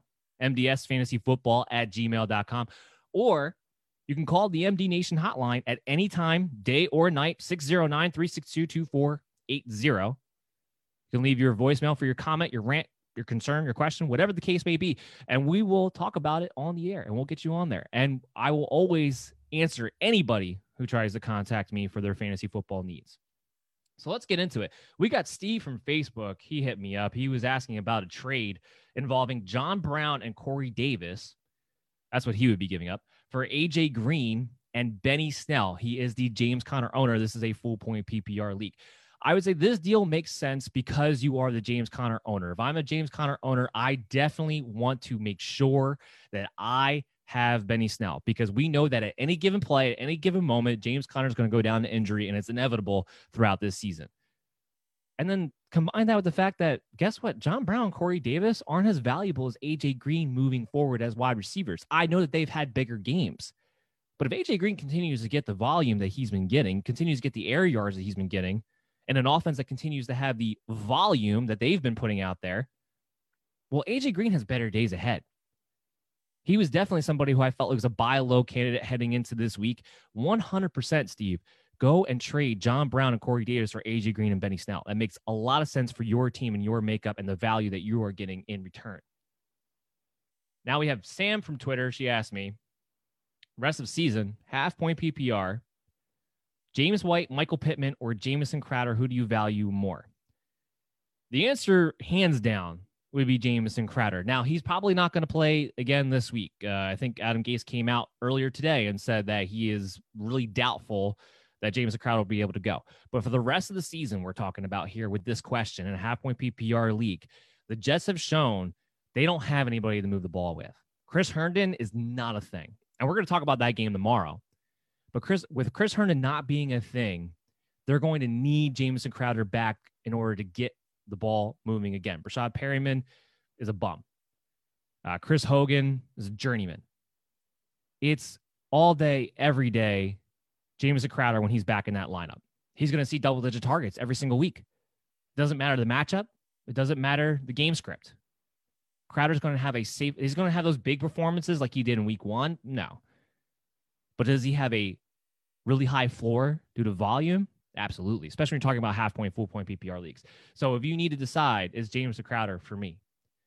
mdsfantasyfootball@gmail.com, or you can call the MD Nation hotline at any time, day or night, 609-362-2480. You can leave your voicemail for your comment, your rant, your concern, your question, whatever the case may be, and we will talk about it on the air, and we'll get you on there. And I will always answer anybody who tries to contact me for their fantasy football needs. So let's get into it. We got Steve from Facebook. He hit me up. He was asking about a trade involving John Brown and Corey Davis. That's what he would be giving up for AJ Green and Benny Snell. He is the James Conner owner. This is a full point PPR league. I would say this deal makes sense because you are the James Conner owner. If I'm a James Conner owner, I definitely want to make sure that I have Benny Snell, because we know that at any given play, at any given moment, James Conner is going to go down to injury, and it's inevitable throughout this season. And then combine that with the fact that, guess what? John Brown, Corey Davis aren't as valuable as AJ Green moving forward as wide receivers. I know that they've had bigger games, but if AJ Green continues to get the volume that he's been getting, continues to get the air yards that he's been getting, and an offense that continues to have the volume that they've been putting out there, well, AJ Green has better days ahead. He was definitely somebody who I felt was a buy low candidate heading into this week. 100%, Steve. Go and trade John Brown and Corey Davis for AJ Green and Benny Snell. That makes a lot of sense for your team and your makeup and the value that you are getting in return. Now we have Sam from Twitter. She asked me, rest of season, half point PPR, James White, Michael Pittman, or Jamison Crowder, who do you value more? The answer, hands down, would be Jamison Crowder. Now, he's probably not going to play again this week. I think Adam Gase came out earlier today and said that he is really doubtful that Jamison Crowder will be able to go. But for the rest of the season, we're talking about here with this question in a half-point PPR league, the Jets have shown they don't have anybody to move the ball with. Chris Herndon is not a thing. And we're going to talk about that game tomorrow. But with Chris Herndon not being a thing, they're going to need Jamison Crowder back in order to get the ball moving again. Brashad Perryman is a bum. Chris Hogan is a journeyman. It's all day, every day, Jamison Crowder when he's back in that lineup. He's going to see double-digit targets every single week. It doesn't matter the matchup. It doesn't matter the game script. Crowder's going to have he's going to have those big performances like he did in week 1? No. But does he have a really high floor due to volume? Absolutely, especially when you're talking about half-point, full-point PPR leagues. So if you need to decide, is Jamison Crowder for me?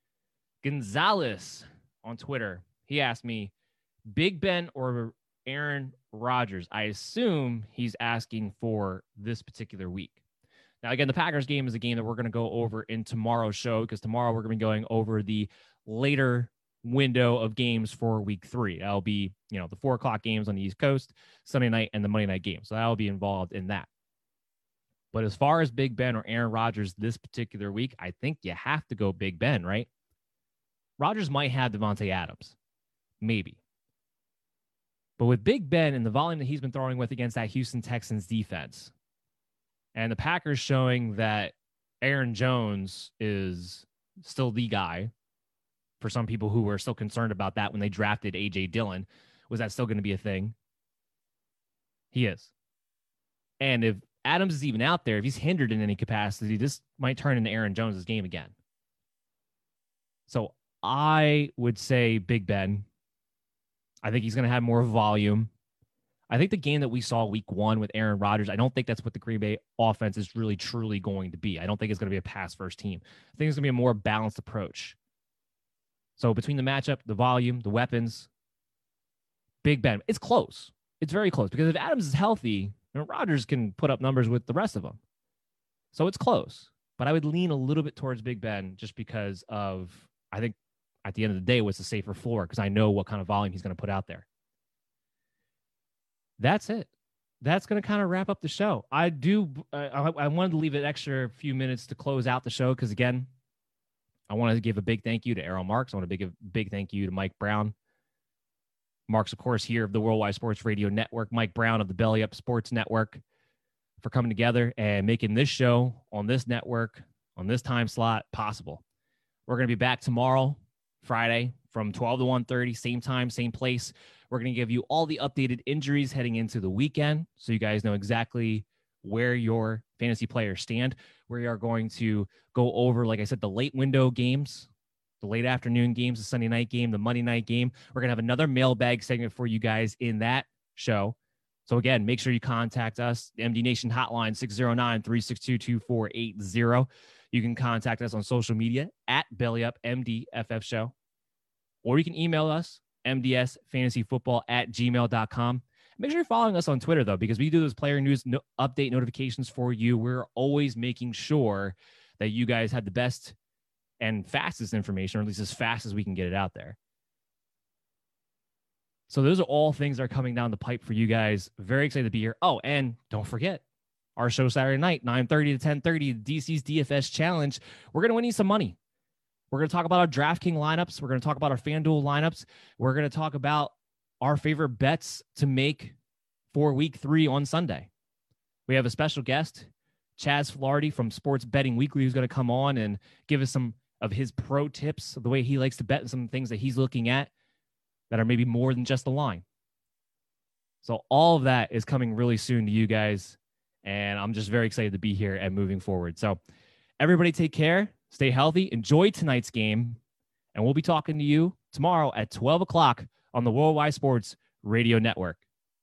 Gonzalez on Twitter, he asked me, Big Ben or Aaron Rodgers? I assume he's asking for this particular week. Now, again, the Packers game is a game that we're going to go over in tomorrow's show, because tomorrow we're going to be going over the later window of games for week 3. That'll be, the 4 o'clock games on the East Coast, Sunday night, and the Monday night game. So that'll be involved in that. But as far as Big Ben or Aaron Rodgers this particular week, I think you have to go Big Ben, right? Rodgers might have Devontae Adams. Maybe. But with Big Ben and the volume that he's been throwing with against that Houston Texans defense, and the Packers showing that Aaron Jones is still the guy, for some people who were still concerned about that when they drafted A.J. Dillon, was that still going to be a thing? He is. And if Adams is even out there, if he's hindered in any capacity, this might turn into Aaron Jones' game again. So I would say Big Ben. I think he's going to have more volume. I think the game that we saw week 1 with Aaron Rodgers, I don't think that's what the Green Bay offense is really, truly going to be. I don't think it's going to be a pass-first team. I think it's going to be a more balanced approach. So between the matchup, the volume, the weapons, Big Ben, it's close. It's very close because if Adams is healthy, Rodgers can put up numbers with the rest of them. So it's close. But I would lean a little bit towards Big Ben just because of, I think at the end of the day, what's the safer floor because I know what kind of volume he's going to put out there. That's it. That's going to kind of wrap up the show. I wanted to leave an extra few minutes to close out the show because, again, I want to give a big thank you to Errol Marks. I want to give a big thank you to Mike Brown. Marks, of course, here of the Worldwide Sports Radio Network. Mike Brown of the Belly Up Sports Network for coming together and making this show on this network, on this time slot possible. We're going to be back tomorrow, Friday, from 12 to 1:30, same time, same place. We're going to give you all the updated injuries heading into the weekend so you guys know exactly where your fantasy players stand. We are going to go over, like I said, the late window games, the late afternoon games, the Sunday night game, the Monday night game. We're going to have another mailbag segment for you guys in that show. So again, make sure you contact us, the MD Nation hotline, 609-362-2480. You can contact us on social media at BellyUpMDFF Show, or you can email us, mdsfantasyfootball@gmail.com. Make sure you're following us on Twitter, though, because we do those player news update notifications for you. We're always making sure that you guys have the best and fastest information, or at least as fast as we can get it out there. So those are all things that are coming down the pipe for you guys. Very excited to be here. Oh, and don't forget, our show Saturday night, 9:30 to 10:30, DC's DFS Challenge. We're going to win you some money. We're going to talk about our DraftKings lineups. We're going to talk about our FanDuel lineups. We're going to talk about our favorite bets to make for week 3 on Sunday. We have a special guest, Chaz Flaherty from Sports Betting Weekly, who's going to come on and give us some of his pro tips, the way he likes to bet, and some things that he's looking at that are maybe more than just the line. So all of that is coming really soon to you guys, and I'm just very excited to be here and moving forward. So everybody take care, stay healthy, enjoy tonight's game, and we'll be talking to you tomorrow at 12 o'clock on the Worldwide Sports Radio Network.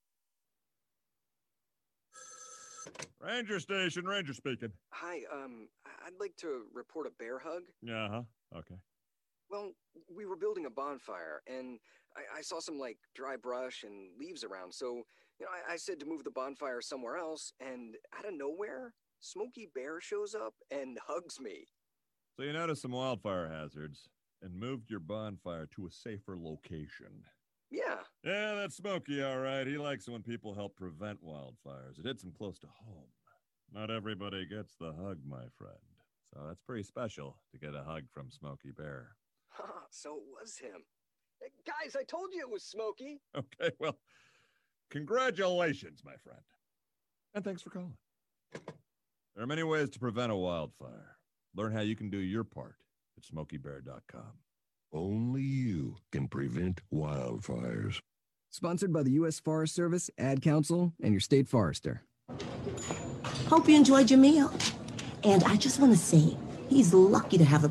Ranger Station, Ranger speaking. Hi, I'd like to report a bear hug. Uh-huh, okay. Well, we were building a bonfire, and I saw some, dry brush and leaves around, so, I said to move the bonfire somewhere else, and out of nowhere, Smokey Bear shows up and hugs me. So you noticed some wildfire hazards and moved your bonfire to a safer location. Yeah. Yeah, that's Smokey, all right. He likes it when people help prevent wildfires. It hits him close to home. Not everybody gets the hug, my friend. So that's pretty special to get a hug from Smokey Bear. So it was him. Hey, guys, I told you it was Smokey. Okay, well, congratulations, my friend. And thanks for calling. There are many ways to prevent a wildfire. Learn how you can do your part at SmokeyBear.com. Only you can prevent wildfires. Sponsored by the U.S. Forest Service, Ad Council, and your state forester. Hope you enjoyed your meal. And I just want to say, he's lucky to have a